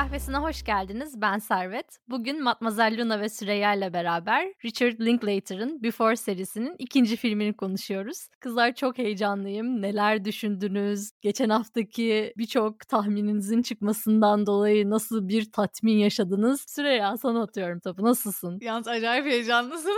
Kahvesine hoş geldiniz. Ben Servet. Bugün Matmazel Luna ve Süreyya ile beraber Richard Linklater'ın Before serisinin 2. filmini konuşuyoruz. Kızlar çok heyecanlıyım. Neler düşündünüz? Geçen haftaki birçok tahmininizin çıkmasından dolayı nasıl bir tatmin yaşadınız? Süreyya, sana atıyorum topu. Nasılsın? Yalnız acayip heyecanlısın.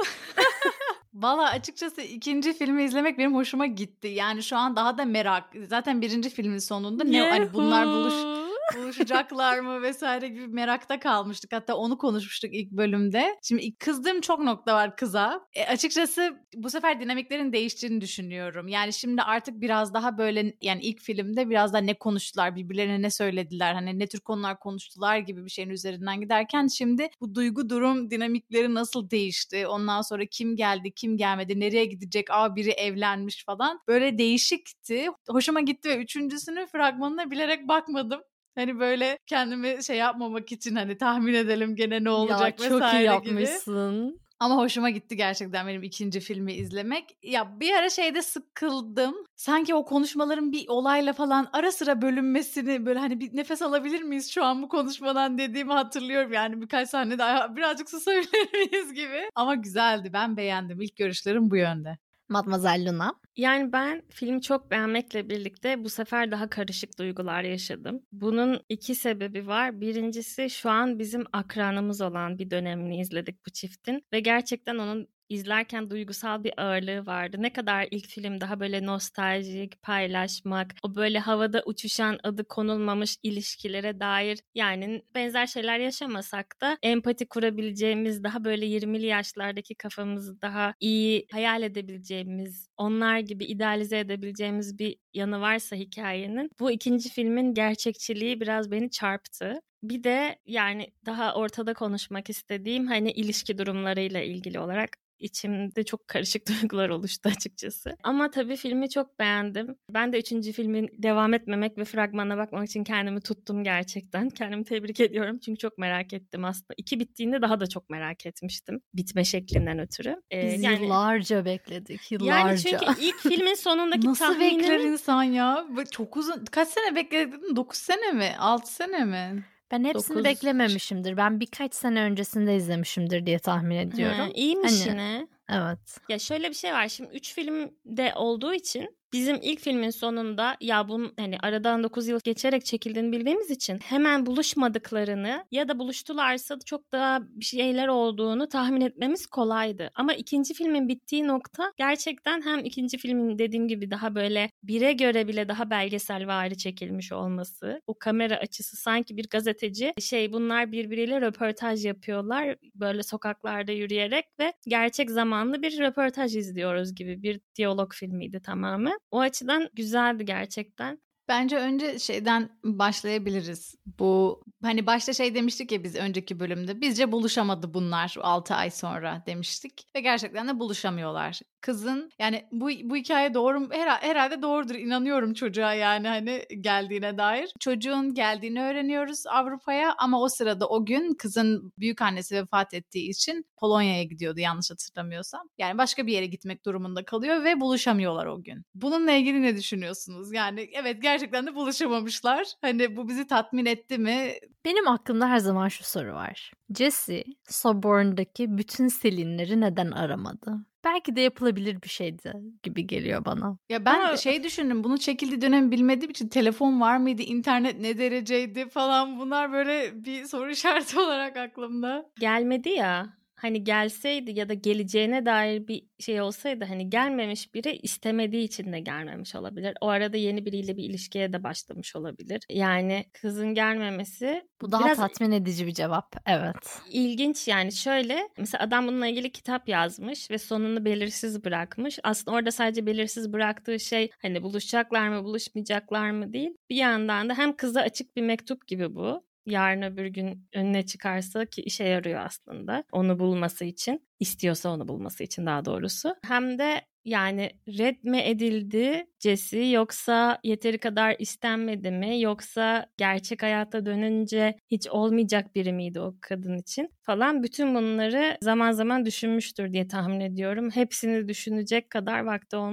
Valla açıkçası 2. filmi izlemek benim hoşuma gitti. Yani şu an daha da merak. Zaten 1. filmin sonunda hani bunlar buluşacaklar mı vesaire gibi merakta kalmıştık. Hatta onu konuşmuştuk ilk bölümde. Şimdi kızdığım çok nokta var kıza. Açıkçası bu sefer dinamiklerin değiştiğini düşünüyorum. Yani şimdi artık biraz daha böyle, yani ilk filmde biraz daha ne konuştular, birbirlerine ne söylediler, hani ne tür konular konuştular gibi bir şeyin üzerinden giderken şimdi bu duygu durum dinamikleri nasıl değişti? Ondan sonra kim geldi, kim gelmedi, nereye gidecek, biri evlenmiş falan. Böyle değişikti. Hoşuma gitti ve 3.'sünün fragmanına bilerek bakmadım. Hani böyle kendimi şey yapmamak için, hani tahmin edelim gene ne olacak ya, çok vesaire iyi gibi. yapmışsın. Ama hoşuma gitti gerçekten benim 2. filmi izlemek. Ya bir ara şeyde sıkıldım. Sanki o konuşmaların bir olayla falan ara sıra bölünmesini, böyle hani bir nefes alabilir miyiz şu an bu konuşmadan dediğimi hatırlıyorum. Yani birkaç sahne daha birazcık susabilir miyiz gibi. Ama güzeldi, ben beğendim. İlk görüşlerim bu yönde. Matmazel Luna. Yani ben filmi çok beğenmekle birlikte bu sefer daha karışık duygular yaşadım. Bunun 2 sebebi var. Birincisi, şu an bizim akranımız olan bir dönemini izledik bu çiftin ve gerçekten onun izlerken duygusal bir ağırlığı vardı. Ne kadar ilk film daha böyle nostaljik, paylaşmak, o böyle havada uçuşan, adı konulmamış ilişkilere dair, yani benzer şeyler yaşamasak da empati kurabileceğimiz, daha böyle 20'li yaşlardaki kafamızı daha iyi hayal edebileceğimiz, onlar gibi idealize edebileceğimiz bir yanı varsa hikayenin, bu 2. filmin gerçekçiliği biraz beni çarptı. Bir de yani daha ortada konuşmak istediğim, hani ilişki durumlarıyla ilgili olarak içimde çok karışık duygular oluştu açıkçası. Ama tabii filmi çok beğendim. Ben de 3. filmin devam etmemek ve fragmana bakmak için kendimi tuttum gerçekten. Kendimi tebrik ediyorum çünkü çok merak ettim aslında. 2 bittiğinde daha da çok merak etmiştim. Bitme şeklinden ötürü. Biz yıllarca bekledik. Yıllarca. Yani çünkü ilk filmin sonundaki Nasıl tahminim... bekler insan ya? Çok uzun. Kaç sene bekledin? 9 sene mi? 6 sene mi? Ben hepsini beklememişimdir. Ben birkaç sene öncesinde izlemişimdir diye tahmin ediyorum. İyiymiş yine. Evet. Ya şöyle bir şey var. Şimdi 3 filmde olduğu için bizim ilk filmin sonunda, ya bunun hani aradan 9 yıl geçerek çekildiğini bildiğimiz için hemen buluşmadıklarını ya da buluştularsa çok daha bir şeyler olduğunu tahmin etmemiz kolaydı. Ama 2. filmin bittiği nokta gerçekten hem 2. filmin dediğim gibi daha böyle 1'e göre bile daha belgeselvari çekilmiş olması. O kamera açısı sanki bir gazeteci bunlar birbiriyle röportaj yapıyorlar böyle sokaklarda yürüyerek ve gerçek zamanlı bir röportaj izliyoruz gibi bir diyalog filmiydi tamamen. O açıdan güzeldi gerçekten. Bence önce şeyden başlayabiliriz. Bu hani başta demiştik ya biz önceki bölümde. Bizce buluşamadı bunlar 6 ay sonra demiştik. Ve gerçekten de buluşamıyorlar. Kızın, yani bu hikaye doğru mu? Herhalde doğrudur. İnanıyorum çocuğa, yani hani geldiğine dair. Çocuğun geldiğini öğreniyoruz Avrupa'ya ama o sırada o gün kızın büyükannesi vefat ettiği için Polonya'ya gidiyordu yanlış hatırlamıyorsam. Yani başka bir yere gitmek durumunda kalıyor ve buluşamıyorlar o gün. Bununla ilgili ne düşünüyorsunuz? Yani evet, gerçekten de buluşamamışlar. Hani bu bizi tatmin etti mi? Benim aklımda her zaman şu soru var. Jesse, Soborn'daki bütün Selin'leri neden aramadı? Belki de yapılabilir bir şeydi gibi geliyor bana. Ya ben düşündüm, bunu çekildiği dönem bilmediğim için telefon var mıydı, internet ne dereceydi falan, bunlar böyle bir soru işareti olarak aklımda. Gelmedi ya. Hani gelseydi ya da geleceğine dair bir şey olsaydı, hani gelmemiş biri istemediği için de gelmemiş olabilir. O arada yeni biriyle bir ilişkiye de başlamış olabilir. Yani kızın gelmemesi bu daha biraz tatmin edici bir cevap. Evet. İlginç yani, şöyle mesela adam bununla ilgili kitap yazmış ve sonunu belirsiz bırakmış. Aslında orada sadece belirsiz bıraktığı şey hani buluşacaklar mı buluşmayacaklar mı değil. Bir yandan da hem kıza açık bir mektup gibi bu. Yarın öbür gün önüne çıkarsa ki işe yarıyor aslında onu bulması için, istiyorsa onu bulması için daha doğrusu. Hem de yani red mi edildi Jesse, yoksa yeteri kadar istenmedi mi, yoksa gerçek hayata dönünce hiç olmayacak biri miydi o kadın için falan, bütün bunları zaman zaman düşünmüştür diye tahmin ediyorum. Hepsini düşünecek kadar vakti olmuş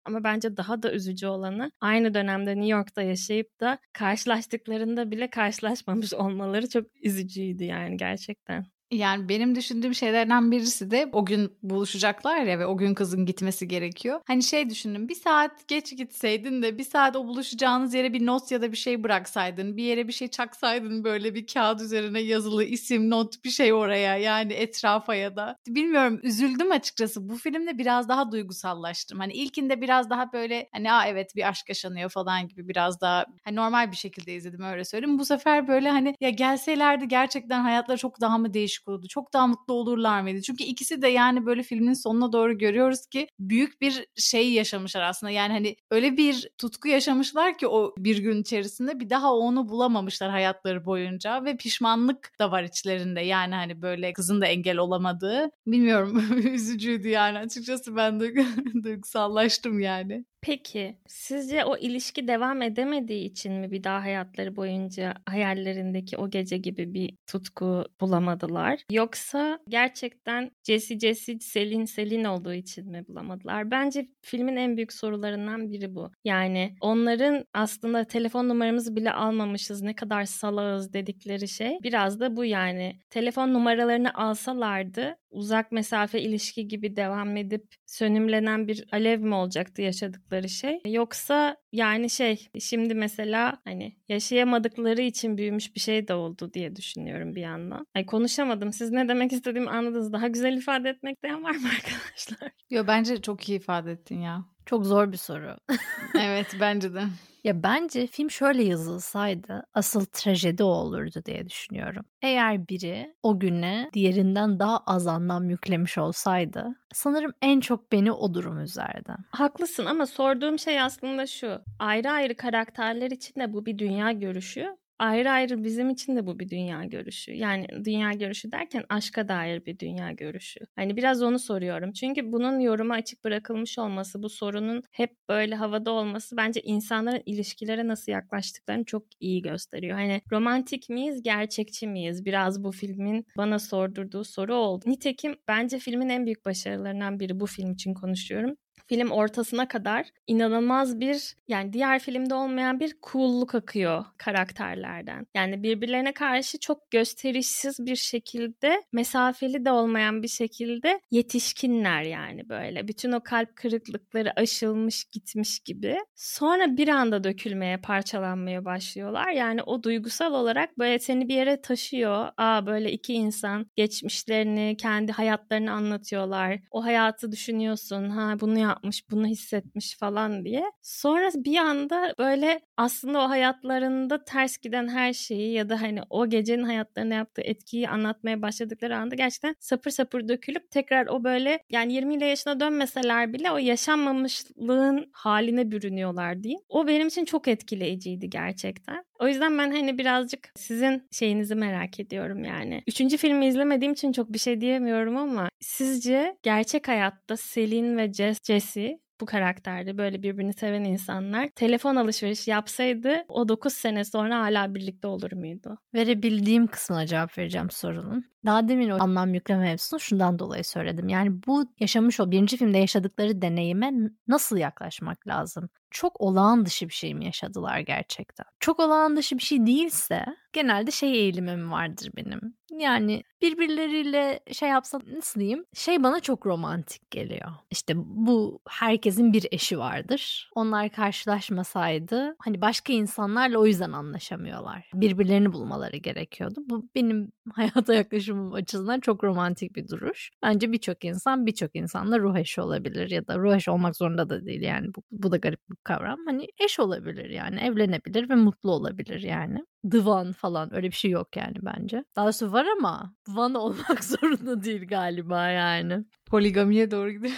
Ama bence daha da üzücü olanı aynı dönemde New York'ta yaşayıp da karşılaştıklarında bile karşılaşmamış olmaları çok üzücüydü yani gerçekten. Yani benim düşündüğüm şeylerden birisi de o gün buluşacaklar ya ve o gün kızın gitmesi gerekiyor. Hani şey düşündüm, bir saat geç gitseydin de bir saat o buluşacağınız yere bir not ya da bir şey bıraksaydın. Bir yere bir şey çaksaydın, böyle bir kağıt üzerine yazılı isim, not, bir şey oraya, yani etrafa ya da. Bilmiyorum, üzüldüm açıkçası. Bu filmde biraz daha duygusallaştım. Hani ilkinde biraz daha böyle hani evet bir aşk yaşanıyor falan gibi biraz daha hani normal bir şekilde izledim, öyle söyleyeyim. Bu sefer böyle hani ya gelselerdi gerçekten hayatları çok daha mı değişik olurdu? Çok daha mutlu olurlar mıydı? Çünkü ikisi de yani böyle filmin sonuna doğru görüyoruz ki büyük bir şey yaşamışlar aslında. Yani hani öyle bir tutku yaşamışlar ki o bir gün içerisinde bir daha onu bulamamışlar hayatları boyunca ve pişmanlık da var içlerinde. Yani hani böyle kızın da engel olamadığı. Bilmiyorum, üzücüydü yani açıkçası, ben de duygusallaştım yani. Peki sizce o ilişki devam edemediği için mi bir daha hayatları boyunca hayallerindeki o gece gibi bir tutku bulamadılar? Yoksa gerçekten Jesse, Selin olduğu için mi bulamadılar? Bence filmin en büyük sorularından biri bu. Yani onların aslında telefon numaramızı bile almamışız, ne kadar salağız dedikleri şey biraz da bu yani. Telefon numaralarını alsalardı uzak mesafe ilişki gibi devam edip sönümlenen bir alev mi olacaktı yaşadıkları şey? Yoksa yani şimdi mesela hani yaşayamadıkları için büyümüş bir şey de oldu diye düşünüyorum bir yandan. Ay konuşamadım. Siz ne demek istediğimi anladınız. Daha güzel ifade etmekten var mı arkadaşlar? Yo, bence çok iyi ifade ettin ya. Çok zor bir soru. Evet, bence de. Ya bence film şöyle yazılsaydı asıl trajedi o olurdu diye düşünüyorum. Eğer biri o güne diğerinden daha az anlam yüklemiş olsaydı sanırım en çok beni o durum üzerdi. Haklısın ama sorduğum şey aslında şu. Ayrı ayrı karakterler için de bu bir dünya görüşü. Ayrı ayrı bizim için de bu bir dünya görüşü. Yani dünya görüşü derken aşka dair bir dünya görüşü. Hani biraz onu soruyorum. Çünkü bunun yoruma açık bırakılmış olması, bu sorunun hep böyle havada olması bence insanların ilişkilere nasıl yaklaştıklarını çok iyi gösteriyor. Hani romantik miyiz, gerçekçi miyiz? Biraz bu filmin bana sordurduğu soru oldu. Nitekim bence filmin en büyük başarılarından biri, bu film için konuşuyorum. Film ortasına kadar inanılmaz bir, yani diğer filmde olmayan bir cool'luk akıyor karakterlerden. Yani birbirlerine karşı çok gösterişsiz bir şekilde, mesafeli de olmayan bir şekilde yetişkinler yani böyle. Bütün o kalp kırıklıkları aşılmış gitmiş gibi. Sonra bir anda dökülmeye, parçalanmaya başlıyorlar. Yani o duygusal olarak böyle seni bir yere taşıyor. Böyle iki insan geçmişlerini, kendi hayatlarını anlatıyorlar. O hayatı düşünüyorsun. Bunu yapmış, bunu hissetmiş falan diye. Sonra bir anda böyle aslında o hayatlarında ters giden her şeyi ya da hani o gecenin hayatlarına yaptığı etkiyi anlatmaya başladıkları anda gerçekten sapır sapır dökülüp tekrar o böyle, yani 20 yaşına dönmeseler bile o yaşanmamışlığın haline bürünüyorlar diyeyim. O benim için çok etkileyiciydi gerçekten. O yüzden ben hani birazcık sizin şeyinizi merak ediyorum yani. 3. filmi izlemediğim için çok bir şey diyemiyorum ama sizce gerçek hayatta Selin ve Jesse, bu karakterde böyle birbirini seven insanlar telefon alışverişi yapsaydı o 9 sene sonra hala birlikte olur muydu? Verebildiğim kısmına cevap vereceğim sorunun. Daha demin o anlam yükleme mevzusunu şundan dolayı söyledim. Yani bu yaşamış o birinci filmde yaşadıkları deneyime nasıl yaklaşmak lazım? Çok olağan dışı bir şey mi yaşadılar gerçekten? Çok olağan dışı bir şey değilse genelde eğilimim vardır benim. Yani birbirleriyle yapsa nasıl diyeyim? Bana çok romantik geliyor. İşte bu herkesin bir eşi vardır. Onlar karşılaşmasaydı hani başka insanlarla o yüzden anlaşamıyorlar. Birbirlerini bulmaları gerekiyordu. Bu benim hayata yaklaşımım açısından çok romantik bir duruş. Bence birçok insanla ruh eşi olabilir ya da ruh eşi olmak zorunda da değil yani. Bu da garip bir kavram. Hani eş olabilir yani, evlenebilir ve mutlu olabilir yani. Divan falan öyle bir şey yok yani bence. Daha doğrusu var ama divan olmak zorunda değil galiba yani. Poligamiye doğru gidiyor.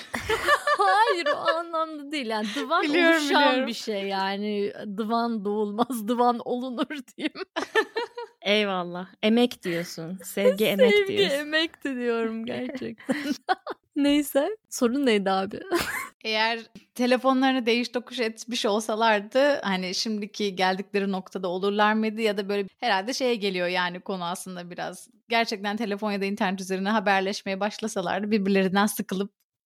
Hayır, o anlamda değil yani, divan oluşan bir şey yani, divan doğulmaz, divan olunur diyeyim. Eyvallah. Emek diyorsun. Sevgi emek diyorsun. Sevgi emekti diyorum gerçekten. Neyse, sorun neydi abi? Eğer telefonlarını değiş tokuş etmiş olsalardı hani şimdiki geldikleri noktada olurlar mıydı, ya da böyle herhalde geliyor yani konu aslında biraz. Gerçekten telefon ya da internet üzerine haberleşmeye başlasalardı birbirlerinden sıkılıp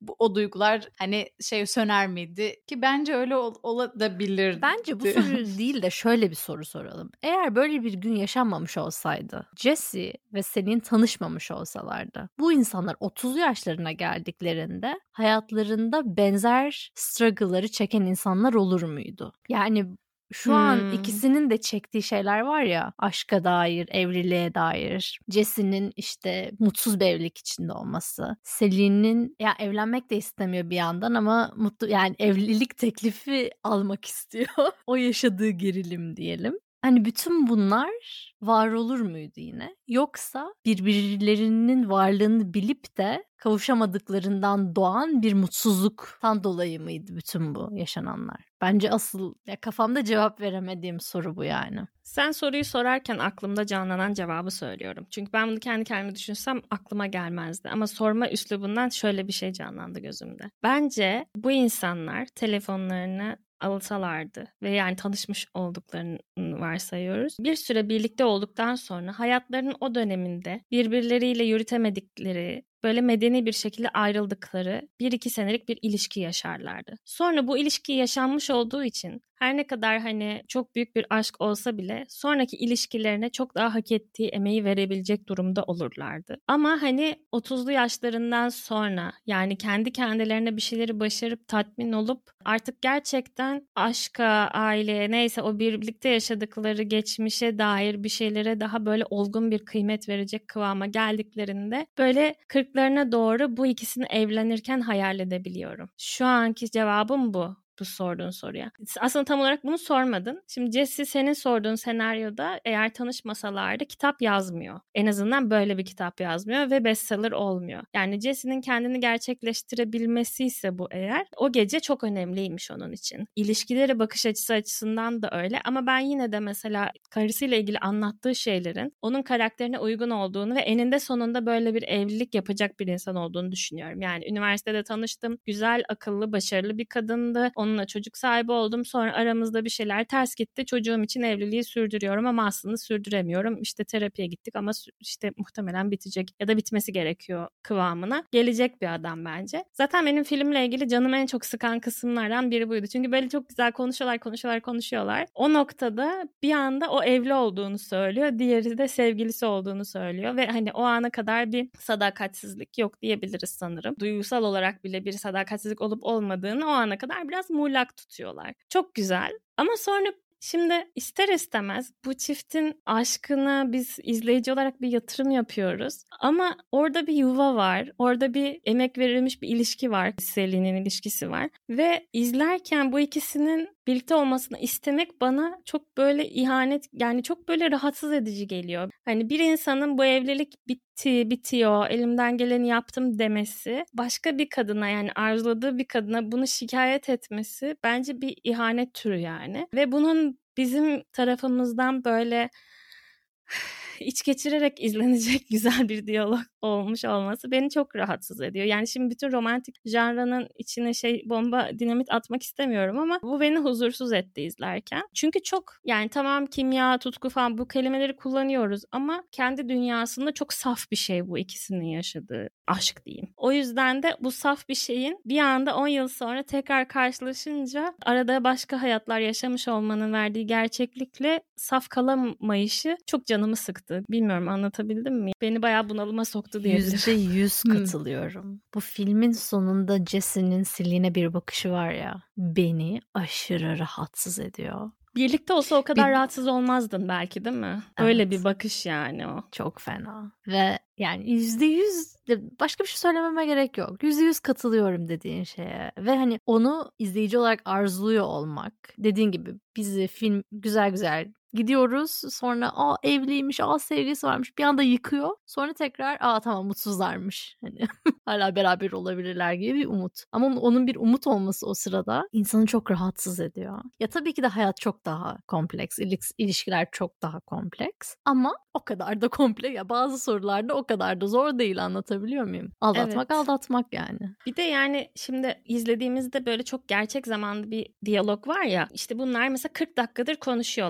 o duygular hani söner miydi? Ki bence öyle olabilirdi. Bence bu soru değil de şöyle bir soru soralım. Eğer böyle bir gün yaşanmamış olsaydı, Jesse ve Selin tanışmamış olsalardı, bu insanlar 30 yaşlarına geldiklerinde hayatlarında benzer struggle'ları çeken insanlar olur muydu? Yani şu an ikisinin de çektiği şeyler var ya, aşka dair, evliliğe dair. Jesse'nin işte mutsuz bir evlilik içinde olması. Selin'in ya evlenmek de istemiyor bir yandan ama mutlu, yani evlilik teklifi almak istiyor. O yaşadığı gerilim diyelim. Hani bütün bunlar var olur muydu yine? Yoksa birbirlerinin varlığını bilip de kavuşamadıklarından doğan bir mutsuzluktan dolayı mıydı bütün bu yaşananlar? Bence asıl kafamda cevap veremediğim soru bu yani. Sen soruyu sorarken aklımda canlanan cevabı söylüyorum. Çünkü ben bunu kendi kendime düşünsem aklıma gelmezdi. Ama sorma üslubundan şöyle bir şey canlandı gözümde. Bence bu insanlar telefonlarını alsalardı ve yani tanışmış olduklarını varsayıyoruz. Bir süre birlikte olduktan sonra hayatlarının o döneminde birbirleriyle yürütemedikleri, böyle medeni bir şekilde ayrıldıkları 1-2 senelik bir ilişki yaşarlardı. Sonra bu ilişki yaşanmış olduğu için her ne kadar hani çok büyük bir aşk olsa bile sonraki ilişkilerine çok daha hak ettiği emeği verebilecek durumda olurlardı. Ama hani 30'lu yaşlarından sonra yani kendi kendilerine bir şeyleri başarıp tatmin olup artık gerçekten aşka, aileye neyse o birlikte yaşadıkları geçmişe dair bir şeylere daha böyle olgun bir kıymet verecek kıvama geldiklerinde böyle 40'larına doğru bu ikisini evlenirken hayal edebiliyorum. Şu anki cevabım bu sorduğun soruya. Aslında tam olarak bunu sormadın. Şimdi Jesse senin sorduğun senaryoda eğer tanışmasalardı kitap yazmıyor. En azından böyle bir kitap yazmıyor ve bestseller olmuyor. Yani Jesse'nin kendini gerçekleştirebilmesi ise bu eğer. O gece çok önemliymiş onun için. İlişkileri bakış açısı açısından da öyle ama ben yine de mesela karısıyla ilgili anlattığı şeylerin onun karakterine uygun olduğunu ve eninde sonunda böyle bir evlilik yapacak bir insan olduğunu düşünüyorum. Yani üniversitede tanıştım. Güzel, akıllı, başarılı bir kadındı. Onunla çocuk sahibi oldum. Sonra aramızda bir şeyler ters gitti. Çocuğum için evliliği sürdürüyorum ama aslında sürdüremiyorum. İşte terapiye gittik ama işte muhtemelen bitecek ya da bitmesi gerekiyor kıvamına gelecek bir adam bence. Zaten benim filmle ilgili canımı en çok sıkan kısımlardan biri buydu. Çünkü böyle çok güzel konuşuyorlar. O noktada bir anda o evli olduğunu söylüyor. Diğeri de sevgilisi olduğunu söylüyor ve hani o ana kadar bir sadakatsizlik yok diyebiliriz sanırım. Duygusal olarak bile bir sadakatsizlik olup olmadığını o ana kadar biraz muğlak tutuyorlar. Çok güzel ama sonra şimdi ister istemez bu çiftin aşkına biz izleyici olarak bir yatırım yapıyoruz. Ama orada bir yuva var. Orada bir emek verilmiş bir ilişki var. Selin'in ilişkisi var. Ve izlerken bu ikisinin birlikte olmasını istemek bana çok böyle ihanet, yani çok böyle rahatsız edici geliyor. Hani bir insanın bu evlilik bitiyor, elimden geleni yaptım demesi, başka bir kadına yani arzuladığı bir kadına bunu şikayet etmesi bence bir ihanet türü yani. Ve bunun bizim tarafımızdan böyle iç geçirerek izlenecek güzel bir diyalog olmuş olması beni çok rahatsız ediyor. Yani şimdi bütün romantik janranın içine bomba dinamit atmak istemiyorum ama bu beni huzursuz etti izlerken. Çünkü çok yani tamam kimya, tutku falan bu kelimeleri kullanıyoruz ama kendi dünyasında çok saf bir şey bu ikisinin yaşadığı aşk diyeyim. O yüzden de bu saf bir şeyin bir anda 10 yıl sonra tekrar karşılaşınca arada başka hayatlar yaşamış olmanın verdiği gerçeklikle saf kalamayışı çok canımı sıktı. Bilmiyorum anlatabildim mi? Beni bayağı bunalıma soktu diyebilirim. %100 katılıyorum. Bu filmin sonunda Jesse'nin Selin'e bir bakışı var ya, beni aşırı rahatsız ediyor. Birlikte olsa o kadar rahatsız olmazdın belki değil mi? Evet. Öyle bir bakış yani o. Çok fena. Ve yani %100 başka bir şey söylememe gerek yok. %100 katılıyorum dediğin şeye. Ve hani onu izleyici olarak arzuluyor olmak. Dediğin gibi bizi film güzel gidiyoruz. Sonra evliymiş, sevgilisi varmış. Bir anda yıkıyor. Sonra tekrar tamam mutsuzlarmış. Hani hala beraber olabilirler gibi bir umut. Ama onun bir umut olması o sırada insanı çok rahatsız ediyor. Ya tabii ki de hayat çok daha kompleks. İlişkiler çok daha kompleks. Ama o kadar da kompleks. Ya bazı sorularda o kadar da zor değil, anlatabiliyor muyum? Aldatmak Evet. aldatmak yani. Bir de yani şimdi izlediğimizde böyle çok gerçek zamanlı bir diyalog var ya. İşte bunlar mesela 40 dakikadır konuşuyorlar.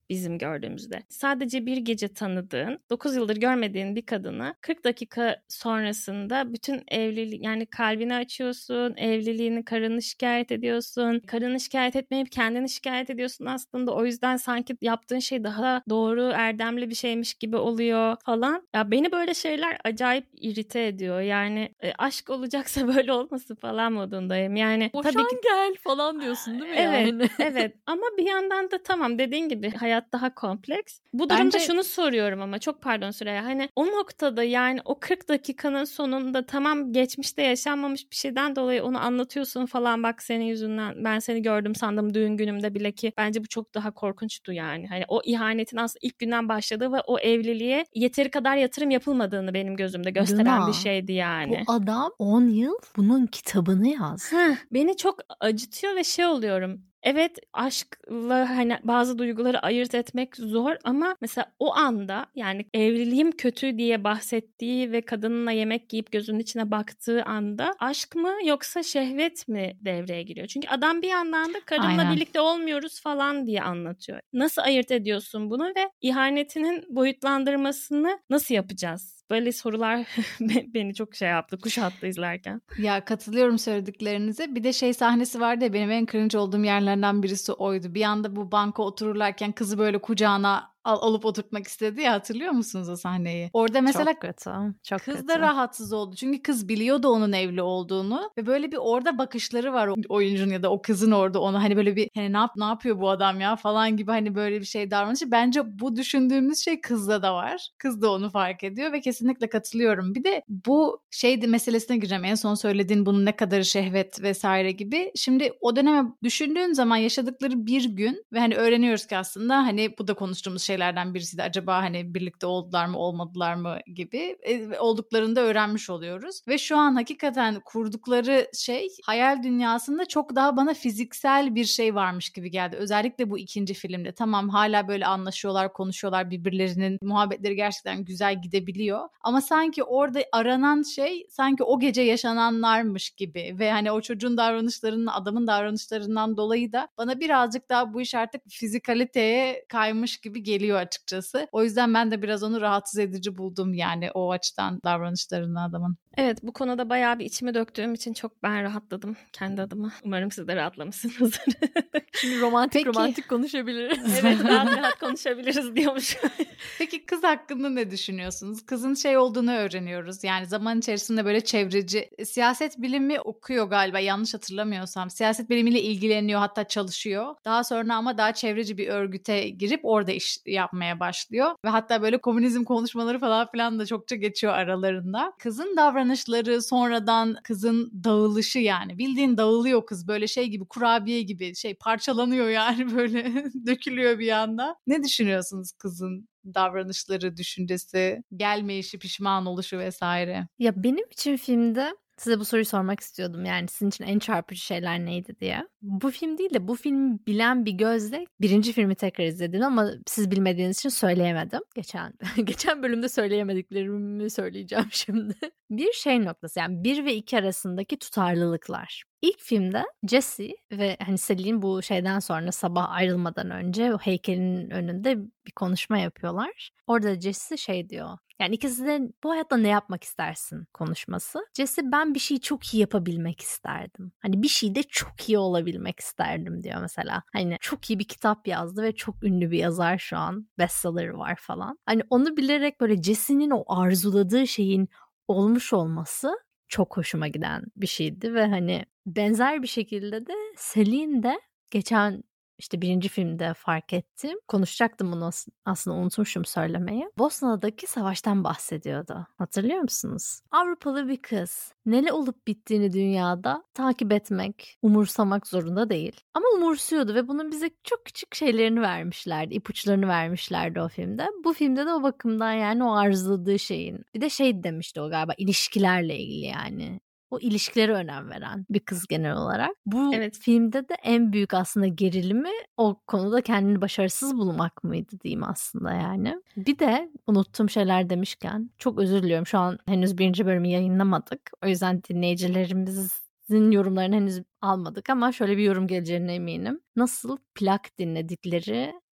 bizim gördüğümüzde. Sadece bir gece tanıdığın, 9 yıldır görmediğin bir kadını 40 dakika sonrasında bütün evlilik, yani kalbini açıyorsun, evliliğini, karını şikayet ediyorsun. Karını şikayet etmeyip kendini şikayet ediyorsun aslında. O yüzden sanki yaptığın şey daha doğru, erdemli bir şeymiş gibi oluyor falan. Ya beni böyle şeyler acayip irite ediyor. Yani aşk olacaksa böyle olması falan modundayım. Yani boşan tabii ki gel falan diyorsun değil mi evet, yani? evet ama bir yandan da tamam, dediğin gibi hayat daha kompleks. Bu durumda Bence şunu soruyorum ama çok pardon Süreyya. Hani o noktada, yani o 40 dakikanın sonunda tamam, geçmişte yaşanmamış bir şeyden dolayı onu anlatıyorsun falan, bak senin yüzünden ben seni gördüm sandım düğün günümde bile, ki bence bu çok daha korkunçtu yani. Hani o ihanetin aslında ilk günden başladığı ve o evliliğe yeteri kadar yatırım yapılmadığını benim gözümde gösteren bir Luna, şeydi yani. bu adam 10 yıl bunun kitabını yazdı. Beni çok acıtıyor ve şey oluyorum. Evet, aşkla hani bazı duyguları ayırt etmek zor ama mesela o anda, yani evliliğim kötü diye bahsettiği ve kadınla yemek yiyip gözünün içine baktığı anda aşk mı yoksa şehvet mi devreye giriyor? Çünkü adam bir yandan da karımla Aynen. birlikte olmuyoruz falan diye anlatıyor. Nasıl ayırt ediyorsun bunu ve ihanetinin boyutlandırmasını nasıl yapacağız? Böyle sorular beni çok şey yaptı, kuşattı izlerken. Ya katılıyorum söylediklerinize. Bir de şey sahnesi vardı ya, benim en cringe olduğum yerlerden birisi oydu. Bir anda bu banka otururlarken kızı böyle kucağına alıp oturtmak istedi ya, hatırlıyor musunuz o sahneyi? Orada mesela Çok kötü. Çok kız kötü. da rahatsız oldu. Çünkü kız biliyordu onun evli olduğunu ve böyle bir orada bakışları var o oyuncunun ya da o kızın orada ona hani böyle bir hani ne yapıyor bu adam ya falan gibi, hani böyle bir şey davranışı. Bence bu düşündüğümüz şey kızda da var. Kız da onu fark ediyor ve kesinlikle katılıyorum. Bir de bu şeydi meselesine gireceğim. En son söylediğin bunun ne kadarı şehvet vesaire gibi. Şimdi o döneme düşündüğün zaman yaşadıkları bir gün ve hani öğreniyoruz ki aslında hani bu da konuştuğumuz şeylerden birisiydi. Acaba hani birlikte oldular mı olmadılar mı gibi. Olduklarını da öğrenmiş oluyoruz. Ve şu an hakikaten kurdukları şey hayal dünyasında çok daha bana fiziksel bir şey varmış gibi geldi. Özellikle bu ikinci filmde. Tamam, hala böyle anlaşıyorlar, konuşuyorlar, birbirlerinin muhabbetleri gerçekten güzel gidebiliyor. Ama sanki orada aranan şey sanki o gece yaşananlarmış gibi ve hani o çocuğun davranışlarının, adamın davranışlarından dolayı da bana birazcık daha bu iş artık fizikaliteye kaymış gibi geliyor açıkçası. O yüzden ben de biraz onu rahatsız edici buldum yani o açıdan davranışlarını adamın. Evet, bu konuda bayağı bir içimi döktüğüm için çok ben rahatladım kendi adıma. Umarım siz de rahatlamışsınızdır. Şimdi romantik Peki. romantik konuşabiliriz. Evet, rahat rahat konuşabiliriz diyormuş. Peki kız hakkında ne düşünüyorsunuz? Kızın şey olduğunu öğreniyoruz. Yani zaman içerisinde böyle çevreci, siyaset bilimi okuyor galiba, yanlış hatırlamıyorsam. Siyaset bilimiyle ilgileniyor, hatta çalışıyor. Daha sonra ama daha çevreci bir örgüte girip orada iş yapmaya başlıyor. Ve hatta böyle komünizm konuşmaları falan filan da çokça geçiyor aralarında. Kızın davranışları, sonradan kızın dağılışı, yani bildiğin dağılıyor kız, böyle şey gibi, kurabiye gibi şey parçalanıyor yani böyle dökülüyor bir anda. Ne düşünüyorsunuz kızın davranışları, düşüncesi, gelmeyişi, pişman oluşu vesaire? Ya benim için filmde size bu soruyu sormak istiyordum. Yani sizin için en çarpıcı şeyler neydi diye. Bu film değil de bu filmi bilen bir gözle birinci filmi tekrar izledim ama siz bilmediğiniz için söyleyemedim. Geçen bölümde söyleyemediklerimi söyleyeceğim şimdi. Bir şey noktası, yani 1 ve 2 arasındaki tutarlılıklar. İlk filmde Jesse ve hani Selin bu şeyden sonra sabah ayrılmadan önce o heykelin önünde bir konuşma yapıyorlar. Orada Jesse şey diyor. Yani ikisi de bu hayatta ne yapmak istersin konuşması. Jesse ben bir şeyi çok iyi yapabilmek isterdim. Hani bir şeyde çok iyi olabilmek isterdim diyor mesela. Hani çok iyi bir kitap yazdı ve çok ünlü bir yazar şu an. Bestseller'ı var falan. Hani onu bilerek böyle Jesse'nin o arzuladığı şeyin olmuş olması çok hoşuma giden bir şeydi ve hani benzer bir şekilde de Selin de geçen işte birinci filmde fark ettim. Konuşacaktım bunu, aslında unutmuşum söylemeyi. Bosna'daki savaştan bahsediyordu. Hatırlıyor musunuz? Avrupalı bir kız. Neler olup bittiğini dünyada takip etmek, umursamak zorunda değil. Ama umursuyordu ve bunun bize çok küçük şeylerini vermişlerdi. İpuçlarını vermişlerdi o filmde. Bu filmde de o bakımdan yani o arzuladığı şeyin. Bir de şey demişti o galiba, ilişkilerle ilgili yani. O ilişkilere önem veren bir kız genel olarak. Bu Evet. filmde de en büyük aslında gerilimi o konuda kendini başarısız bulmak mıydı diyeyim aslında yani. Bir de unuttuğum şeyler demişken çok özür diliyorum. Şu an henüz birinci bölümü yayınlamadık. O yüzden dinleyicilerimizin yorumlarını henüz almadık ama şöyle bir yorum geleceğine eminim. Nasıl plak dinledikleri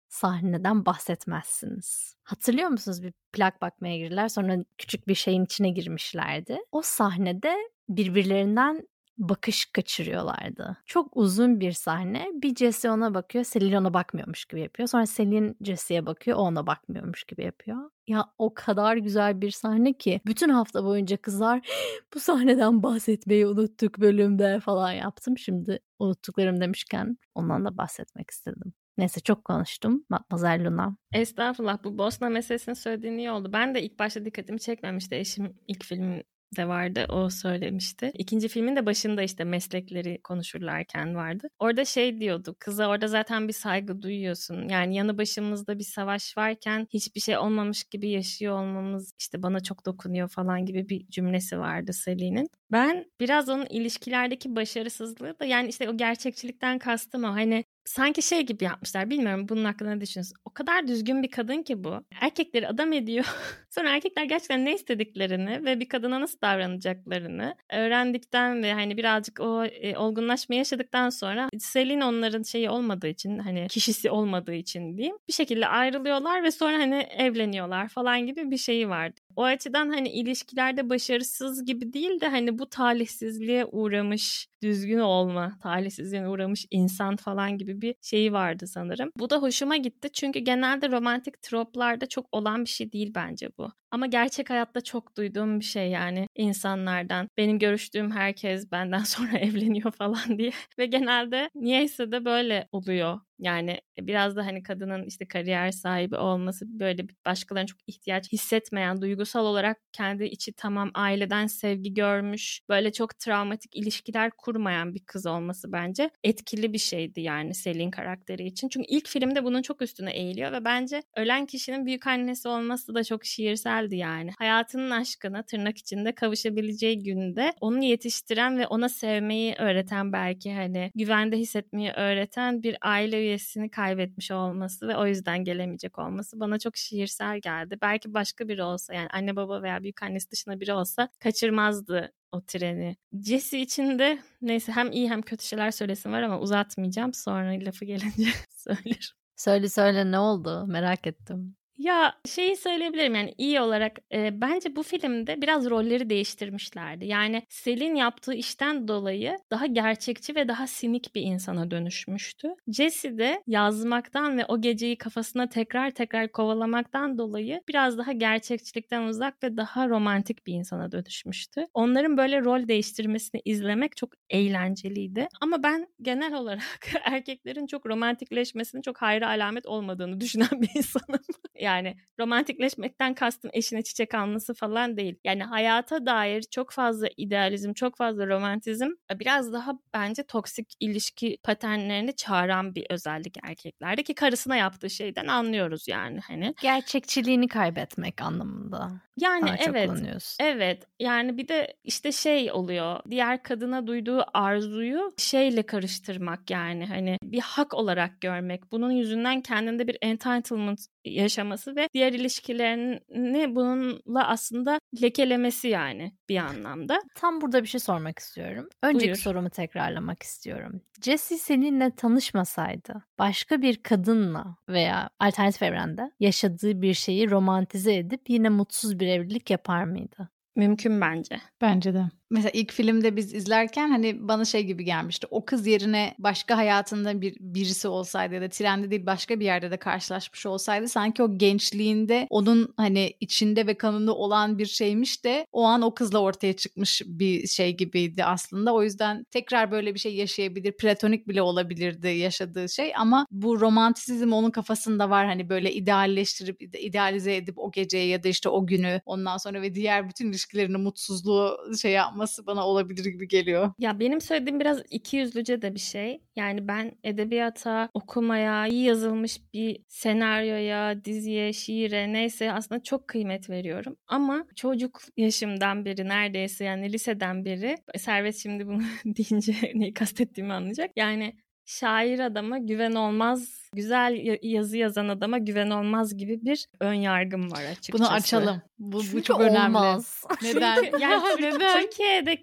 sahneden bahsetmezsiniz. Hatırlıyor musunuz? Bir plak bakmaya girdiler. Sonra küçük bir şeyin içine girmişlerdi. O sahnede birbirlerinden bakış kaçırıyorlardı. Çok uzun bir sahne. Bir Jesse ona bakıyor. Selin ona bakmıyormuş gibi yapıyor. Sonra Selin Jesse'ye bakıyor. O ona bakmıyormuş gibi yapıyor. Ya o kadar güzel bir sahne ki bütün hafta boyunca kızlar bu sahneden bahsetmeyi unuttuk bölümde falan yaptım. Şimdi unuttuklarım demişken ondan da bahsetmek istedim. Neyse çok konuştum. Matmazel Luna. Estağfurullah, bu Bosna meselesini söylediğin iyi oldu. Ben de ilk başta dikkatimi çekmemişti. Eşim ilk filmin de vardı, o söylemişti. İkinci filmin de başında işte meslekleri konuşurlarken vardı. Orada şey diyordu, kıza orada zaten bir saygı duyuyorsun. Yani yanı başımızda bir savaş varken hiçbir şey olmamış gibi yaşıyor olmamız işte bana çok dokunuyor falan gibi bir cümlesi vardı Sally'nin. Ben biraz onun ilişkilerdeki başarısızlığı da, yani işte o gerçekçilikten kastım o. Hani sanki şey gibi yapmışlar, bilmiyorum bunun hakkında ne düşünüyorsun? O kadar düzgün bir kadın ki bu. Erkekleri adam ediyor. Sonra erkekler gerçekten ne istediklerini ve bir kadına nasıl davranacaklarını öğrendikten ve hani birazcık o olgunlaşmayı yaşadıktan sonra Selin onların şeyi olmadığı için, hani kişisi olmadığı için diyeyim, bir şekilde ayrılıyorlar ve sonra hani evleniyorlar falan gibi bir şeyi vardı. O açıdan hani ilişkilerde başarısız gibi değil de hani bu talihsizliğe uğramış, düzgün olma, talihsizliğe uğramış insan falan gibi bir şeyi vardı sanırım. Bu da hoşuma gitti çünkü genelde romantik troplarda çok olan bir şey değil bence bu. Ama gerçek hayatta çok duyduğum bir şey, yani insanlardan. Benim görüştüğüm herkes benden sonra evleniyor falan diye. Ve genelde niyeyse de böyle oluyor. Yani biraz da hani kadının işte kariyer sahibi olması, böyle başkalarına çok ihtiyaç hissetmeyen, duygusal olarak kendi içi tamam aileden sevgi görmüş, böyle çok travmatik ilişkiler kurmayan bir kız olması bence etkili bir şeydi yani Selin karakteri için. Çünkü ilk filmde bunun çok üstüne eğiliyor ve bence ölen kişinin büyük annesi olması da çok şiirseldi yani. Hayatının aşkına tırnak içinde kavuşabileceği günde onu yetiştiren ve ona sevmeyi öğreten, belki hani güvende hissetmeyi öğreten bir aile üyesini kaybetmiş olması ve o yüzden gelemeyecek olması bana çok şiirsel geldi. Belki başka biri olsa, yani anne baba veya büyük annesi dışında biri olsa kaçırmazdı o treni. Jesse için de neyse hem iyi hem kötü şeyler söylesin var ama uzatmayacağım. Sonra lafı gelince söylerim. Söyle ne oldu? Merak ettim. Ya şeyi söyleyebilirim, yani iyi olarak bence bu filmde biraz rolleri değiştirmişlerdi. Yani Selin yaptığı işten dolayı daha gerçekçi ve daha sinik bir insana dönüşmüştü. Jesse de yazmaktan ve o geceyi kafasına tekrar tekrar kovalamaktan dolayı biraz daha gerçekçilikten uzak ve daha romantik bir insana dönüşmüştü. Onların böyle rol değiştirmesini izlemek çok eğlenceliydi. Ama ben genel olarak erkeklerin çok romantikleşmesinin çok hayra alamet olmadığını düşünen bir insanım. Yani romantikleşmekten kastım eşine çiçek alması falan değil. Yani hayata dair çok fazla idealizm, çok fazla romantizm biraz daha bence toksik ilişki paternlerini çağıran bir özellik erkeklerde, ki karısına yaptığı şeyden anlıyoruz yani hani. Gerçekçiliğini kaybetmek anlamında. Yani evet. Evet. Yani bir de işte şey oluyor. Diğer kadına duyduğu arzuyu şeyle karıştırmak, yani hani bir hak olarak görmek. Bunun yüzünden kendinde bir entitlement yaşaması ve diğer ilişkilerini bununla aslında lekelemesi yani bir anlamda. Tam burada bir şey sormak istiyorum. Önceki sorumu tekrarlamak istiyorum. Jesse seninle tanışmasaydı başka bir kadınla veya alternatif evrende yaşadığı bir şeyi romantize edip yine mutsuz bir evlilik yapar mıydı? Mümkün bence. Bence de. Mesela ilk filmde biz izlerken hani bana şey gibi gelmişti. O kız yerine başka hayatında birisi olsaydı ya da trende değil başka bir yerde de karşılaşmış olsaydı sanki o gençliğinde onun hani içinde ve kanında olan bir şeymiş de o an o kızla ortaya çıkmış bir şey gibiydi aslında. O yüzden tekrar böyle bir şey yaşayabilir. Platonik bile olabilirdi yaşadığı şey ama bu romantizm onun kafasında var. Hani böyle idealleştirip idealize edip o geceyi ya da işte o günü ondan sonra ve diğer bütün ilişkilerini mutsuzluğu şey yapması bana olabilir gibi geliyor. Ya benim söylediğim biraz ikiyüzlüce de bir şey. Yani ben edebiyata, okumaya, iyi yazılmış bir senaryoya, diziye, şiire neyse aslında çok kıymet veriyorum. Ama çocuk yaşımdan beri, neredeyse yani liseden beri, Servet şimdi bunu deyince neyi kastettiğimi anlayacak. Yani şair adama güven olmaz, güzel yazı yazan adama güven olmaz gibi bir ön yargım var açıkçası. Bunu açalım. Bu çok önemli. Olmaz. Neden? Yani neden? Türkiye'deki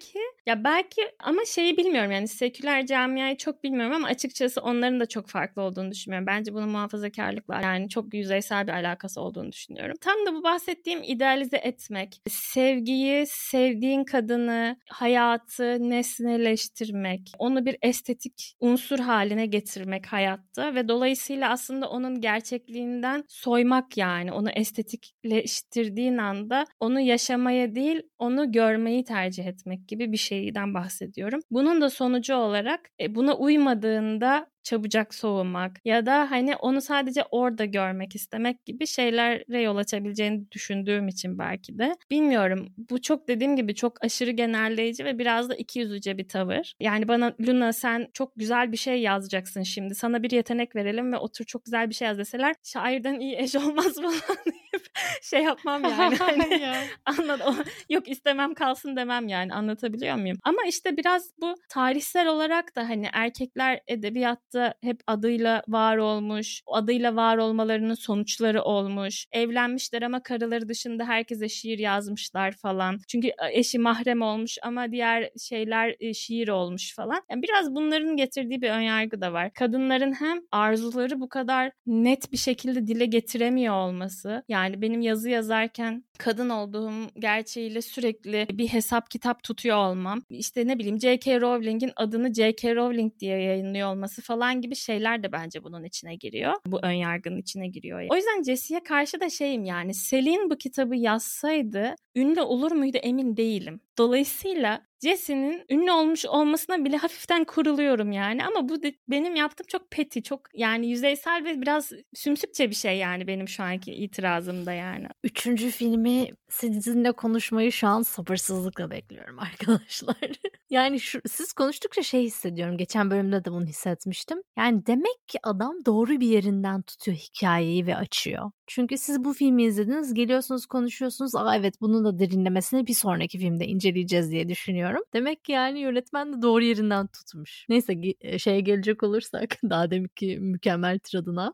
Ya belki ama şeyi bilmiyorum yani seküler camiayı çok bilmiyorum ama açıkçası onların da çok farklı olduğunu düşünmüyorum. Bence bunun muhafazakarlıkla yani çok yüzeysel bir alakası olduğunu düşünüyorum. Tam da bu bahsettiğim idealize etmek, sevgiyi, sevdiğin kadını, hayatı nesneleştirmek, onu bir estetik unsur haline getirmek hayatta ve dolayısıyla aslında onun gerçekliğinden soymak yani onu estetikleştirdiğin anda onu yaşamaya değil onu görmeyi tercih etmek gibi bir şeyden bahsediyorum. Bunun da sonucu olarak buna uymadığında çabucak soğumak ya da hani onu sadece orada görmek istemek gibi şeylere yol açabileceğini düşündüğüm için belki de. Bilmiyorum. Bu çok dediğim gibi çok aşırı genelleyici ve biraz da ikiyüzlüce bir tavır. Yani bana Luna sen çok güzel bir şey yazacaksın şimdi. Sana bir yetenek verelim ve otur çok güzel bir şey yaz deseler şairden iyi eş olmaz falan deyip şey yapmam yani. Hani, anladım. Yok istemem kalsın demem yani anlatabiliyor muyum? Ama işte biraz bu tarihsel olarak da hani erkekler edebiyatta hep adıyla var olmuş, adıyla var olmalarının sonuçları olmuş. Evlenmişler ama karıları dışında herkese şiir yazmışlar falan. Çünkü eşi mahrem olmuş ama diğer şeyler şiir olmuş falan. Yani biraz bunların getirdiği bir önyargı da var. Kadınların hem arzuları bu kadar net bir şekilde dile getiremiyor olması. Yani benim yazı yazarken kadın olduğum gerçeğiyle sürekli bir hesap kitap tutuyor olmam. İşte ne bileyim J.K. Rowling'in adını J.K. Rowling diye yayınlıyor olması falan gibi şeyler de bence bunun içine giriyor. Bu önyargının içine giriyor. O yüzden Jesse'ye karşı da şeyim yani Selin bu kitabı yazsaydı ünlü olur muydu emin değilim. Dolayısıyla Jesse'nin ünlü olmuş olmasına bile hafiften kuruluyorum yani ama bu benim yaptığım çok petty, çok yani yüzeysel ve biraz sümsükçe bir şey yani benim şu anki itirazımda yani. 3. filmi sizinle konuşmayı şu an sabırsızlıkla bekliyorum arkadaşlar. Yani siz konuştukça şey hissediyorum. Geçen bölümde de bunu hissetmiştim. Yani demek ki adam doğru bir yerinden tutuyor hikayeyi ve açıyor. Çünkü siz bu filmi izlediniz, geliyorsunuz konuşuyorsunuz. Aa evet bunun da derinlemesine bir sonraki filmde inceleyeceğiz diye düşünüyorum. Demek ki yani yönetmen de doğru yerinden tutmuş. Neyse şeye gelecek olursak daha deminki mükemmel tiradına.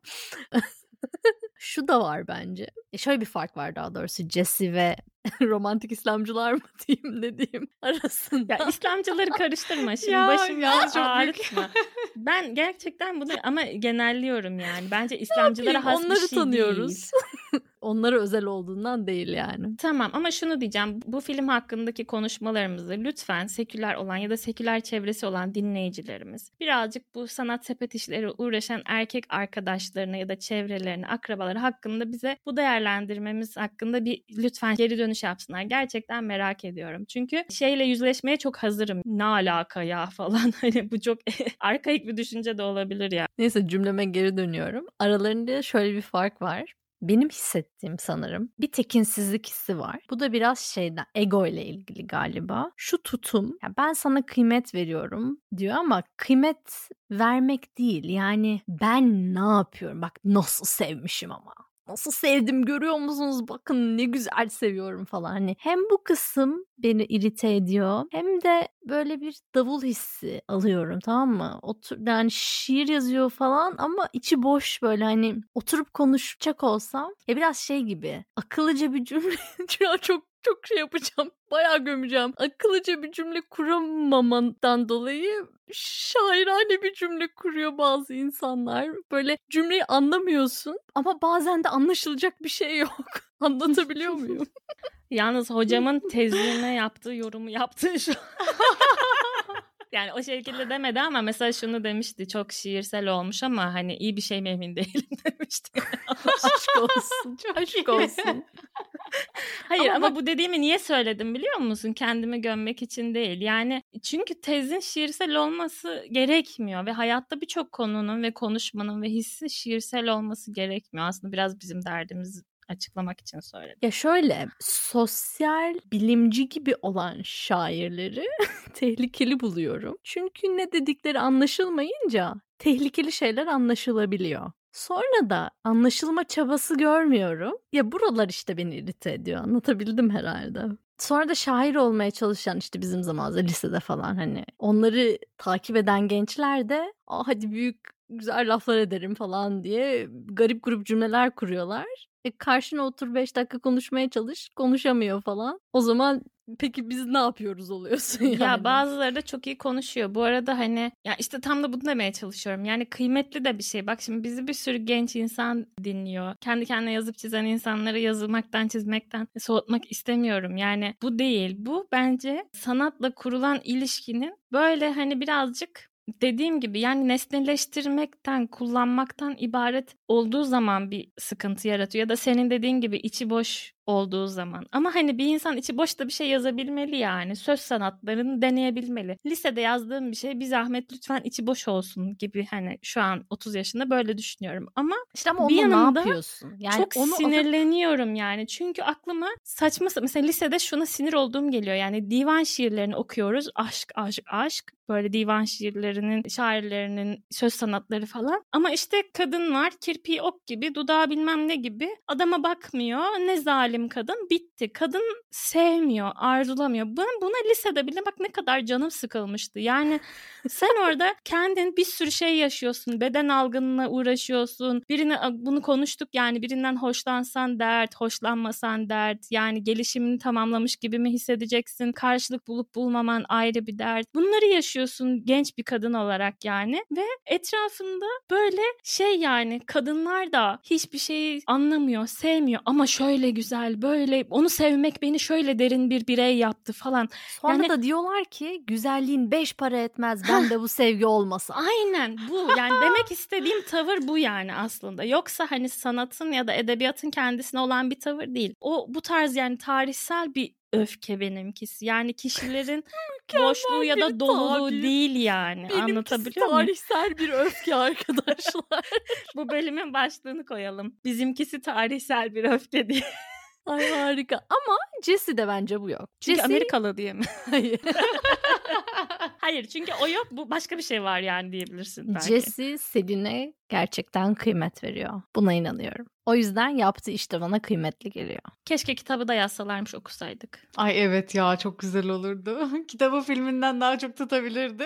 Şu da var bence. Şöyle bir fark var daha doğrusu Jesse ve romantik İslamcılar mı diyeyim ne diyeyim arasında. Ya İslamcıları karıştırma şimdi Ya, başımı çok ağrıtma. Ben gerçekten bunu ama genelliyorum yani. Bence İslamcılara has bir Onları şey tanıyoruz. değil. Onlara özel olduğundan değil yani. Tamam ama şunu diyeceğim. Bu film hakkındaki konuşmalarımızı lütfen seküler olan ya da seküler çevresi olan dinleyicilerimiz birazcık bu sanat sepet işleri uğraşan erkek arkadaşlarına ya da çevrelerine, akrabaları hakkında bize bu değerlendirmemiz hakkında bir lütfen geri dönüş yapsınlar. Gerçekten merak ediyorum. Çünkü şeyle yüzleşmeye çok hazırım. Ne alaka ya falan. Hani bu çok arkaik bir düşünce de olabilir ya. Neyse cümleme geri dönüyorum. Aralarında şöyle bir fark var. Benim hissettiğim sanırım bir tekinsizlik hissi var. Bu da biraz şeyden ego ile ilgili galiba. Şu tutum ya ben sana kıymet veriyorum diyor ama kıymet vermek değil. Yani ben ne yapıyorum? Bak nasıl sevmişim ama. Nasıl sevdim görüyor musunuz? Bakın ne güzel seviyorum falan. Hani hem bu kısım beni irite ediyor hem de böyle bir davul hissi alıyorum tamam mı? Yani şiir yazıyor falan ama içi boş böyle hani oturup konuşacak olsam ya biraz şey gibi akıllıca bir cümle çok şey yapacağım. Bayağı gömeceğim. Akıllıca bir cümle kuramamandan dolayı şairane bir cümle kuruyor bazı insanlar. Böyle cümleyi anlamıyorsun ama bazen de anlaşılacak bir şey yok. Anlatabiliyor muyum? Yalnız hocamın tezine yaptığı yorumu yaptığı şu yani o şekilde demedi ama mesela şunu demişti çok şiirsel olmuş ama hani iyi bir şey mi emin değilim demişti. Aşk olsun. Aşk olsun. Hayır ama bu dediğimi niye söyledim biliyor musun? Kendimi gömmek için değil. Yani çünkü tezin şiirsel olması gerekmiyor ve hayatta birçok konunun ve konuşmanın ve hissin şiirsel olması gerekmiyor. Aslında biraz bizim derdimiz açıklamak için söyledim. Ya şöyle sosyal bilimci gibi olan şairleri tehlikeli buluyorum. Çünkü ne dedikleri anlaşılmayınca tehlikeli şeyler anlaşılabiliyor. Sonra da anlaşılma çabası görmüyorum. Ya buralar işte beni irite ediyor. Anlatabildim herhalde. Sonra da şair olmaya çalışan işte bizim zamanımızda lisede falan hani onları takip eden gençler de hadi büyük güzel laflar ederim falan diye garip grup cümleler kuruyorlar. Karşına otur 5 dakika konuşmaya çalış konuşamıyor falan. O zaman Peki biz ne yapıyoruz oluyorsun yani. Ya bazıları da çok iyi konuşuyor. Bu arada hani ya işte tam da bunu demeye çalışıyorum. Yani kıymetli de bir şey. Bak şimdi bizi bir sürü genç insan dinliyor. Kendi kendine yazıp çizen insanları yazılmaktan, çizmekten soğutmak istemiyorum. Yani bu değil. Bu bence sanatla kurulan ilişkinin böyle hani birazcık dediğim gibi yani nesneleştirmekten, kullanmaktan ibaret olduğu zaman bir sıkıntı yaratıyor. Ya da senin dediğin gibi içi boş olduğu zaman. Ama hani bir insan içi boş da bir şey yazabilmeli yani. Söz sanatlarını deneyebilmeli. Lisede yazdığım bir şey bir zahmet lütfen içi boş olsun gibi hani şu an 30 yaşında böyle düşünüyorum. Ama İşte ama bir onu ne yanında yapıyorsun? Yani çok onu sinirleniyorum yani. Çünkü aklıma saçma mesela lisede şuna sinir olduğum geliyor. Yani divan şiirlerini okuyoruz. Aşk, aşk, aşk. Böyle divan şiirlerinin, şairlerinin söz sanatları falan. Ama işte kadın var kirpiği ok gibi, dudağı bilmem ne gibi. Adama bakmıyor. Ne zalim kadın. Bitti. Kadın sevmiyor, arzulamıyor. Buna lisede bile bak ne kadar canım sıkılmıştı. Yani sen orada kendin bir sürü şey yaşıyorsun. Beden algınına uğraşıyorsun. Bunu konuştuk yani birinden hoşlansan dert, hoşlanmasan dert. Yani gelişimini tamamlamış gibi mi hissedeceksin? Karşılık bulup bulmaman ayrı bir dert. Bunları yaşıyorsun genç bir kadın olarak yani. Ve etrafında böyle şey yani kadınlar da hiçbir şeyi anlamıyor, sevmiyor. Ama şöyle güzel, böyle onu sevmek beni şöyle derin bir birey yaptı falan. Sonra yani, da diyorlar ki güzelliğin 5 para etmez. Ben de bu sevgi olmasa. Aynen bu yani demek istediğim tavır bu yani aslında. Yoksa hani sanatın ya da edebiyatın kendisine olan bir tavır değil. Bu tarz yani tarihsel bir öfke benimkisi. Yani kişilerin boşluğu ya da doluluğu değil yani. Anlatabiliyor muyum? Tarihsel bir öfke arkadaşlar. Bu bölümün başlığını koyalım. Bizimkisi tarihsel bir öfke diye. Ay harika. Ama Jesse'de bence bu yok. Çünkü Jesse... Amerikalı diye mi? Hayır. Hayır çünkü o yok, bu başka bir şey var yani diyebilirsin belki. Jesse Selin'e gerçekten kıymet veriyor. Buna inanıyorum. O yüzden yaptığı iş de bana kıymetli geliyor. Keşke kitabı da yazsalarmış, okusaydık. Ay evet ya, çok güzel olurdu. Kitabı filminden daha çok tutabilirdi.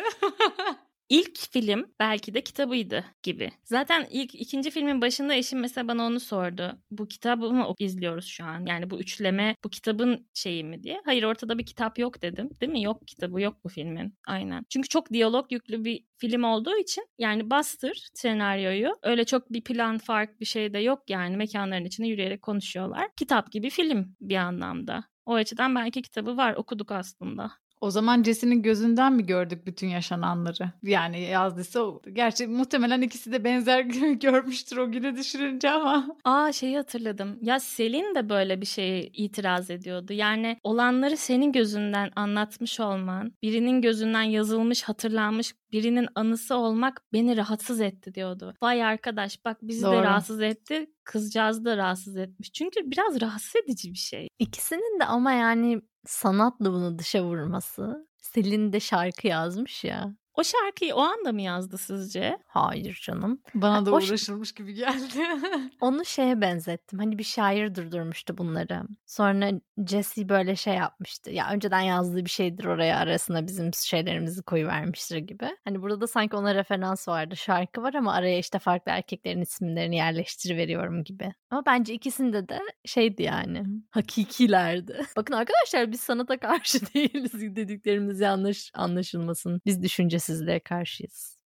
İlk film belki de kitabıydı gibi. Zaten ikinci filmin başında eşim mesela bana onu sordu. Bu kitabı mı izliyoruz şu an? Yani bu üçleme bu kitabın şeyi mi diye. Hayır, ortada bir kitap yok dedim. Değil mi? Yok kitabı, yok bu filmin. Aynen. Çünkü çok diyalog yüklü bir film olduğu için yani bastır senaryoyu. Öyle çok bir plan fark bir şey de yok yani. Mekanların içinde yürüyerek konuşuyorlar. Kitap gibi film bir anlamda. O açıdan belki kitabı var, okuduk aslında. O zaman Jesse'nin gözünden mi gördük bütün yaşananları? Yani yazdıysa o. Gerçi muhtemelen ikisi de benzer görmüştür o günü düşününce ama. Şeyi hatırladım. Ya Selin de böyle bir şeye itiraz ediyordu. Yani olanları senin gözünden anlatmış olman, birinin gözünden yazılmış, hatırlanmış birinin anısı olmak beni rahatsız etti diyordu. Vay arkadaş bak bizi de rahatsız etti. Kızcağızı da rahatsız etmiş. Çünkü biraz rahatsız edici bir şey. İkisinin de ama yani sanatla bunu dışa vurması. Selin de şarkı yazmış ya. O şarkıyı o anda mı yazdı sizce? Hayır canım. Bana da uğraşılmış gibi geldi. Onu şeye benzettim. Hani bir şair durdurmuştu bunları. Sonra Jesse böyle şey yapmıştı. Ya önceden yazdığı bir şeydir, oraya arasına bizim şeylerimizi koyuvermiştir gibi. Hani burada da sanki ona referans vardı. Şarkı var ama araya işte farklı erkeklerin isimlerini yerleştiriveriyorum gibi. Ama bence ikisinde de şeydi yani. Hakikilerdi. Bakın arkadaşlar, biz sanata karşı değiliz, dediklerimiz yanlış anlaşılmasın. Biz düşüncesizliğe karşıyız.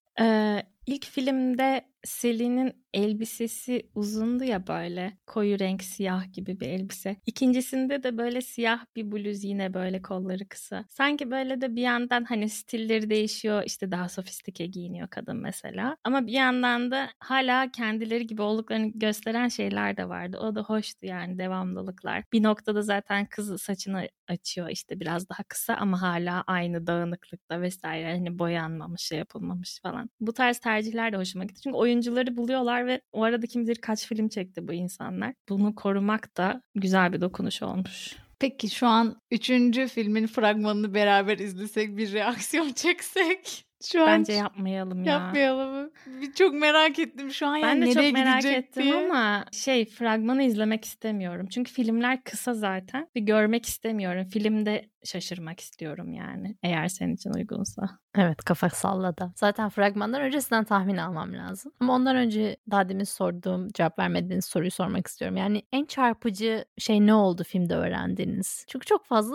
İlk filmde Selin'in elbisesi uzundu ya, böyle koyu renk siyah gibi bir elbise. İkincisinde de böyle siyah bir bluz, yine böyle kolları kısa. Sanki böyle de bir yandan hani stilleri değişiyor, işte daha sofistike giyiniyor kadın mesela. Ama bir yandan da hala kendileri gibi olduklarını gösteren şeyler de vardı. O da hoştu yani, devamlılıklar. Bir noktada zaten kız saçını açıyor, işte biraz daha kısa ama hala aynı dağınıklıkta vesaire, hani boyanmamış, şey yapılmamış falan. Bu tarz tercihler de hoşuma gitti. Çünkü oyuncuları buluyorlar ve o arada kim bilir kaç film çekti bu insanlar. Bunu korumak da güzel bir dokunuş olmuş. Peki şu an 3. filmin fragmanını beraber izlesek, bir reaksiyon çeksek? Şu Bence yapmayalım ya. Yapmayalım mı? Çok merak ettim şu an. Ben yani de nereye çok merak ettim diye. ama fragmanı izlemek istemiyorum. Çünkü filmler kısa zaten ve görmek istemiyorum. Filmde şaşırmak istiyorum yani, eğer senin için uygunsa. Evet, kafa salladı. Zaten fragmandan öncesinden tahmin almam lazım. Ama ondan önce daha demin sorduğum, cevap vermediğiniz soruyu sormak istiyorum. Yani en çarpıcı şey ne oldu filmde öğrendiğiniz? Çünkü çok fazla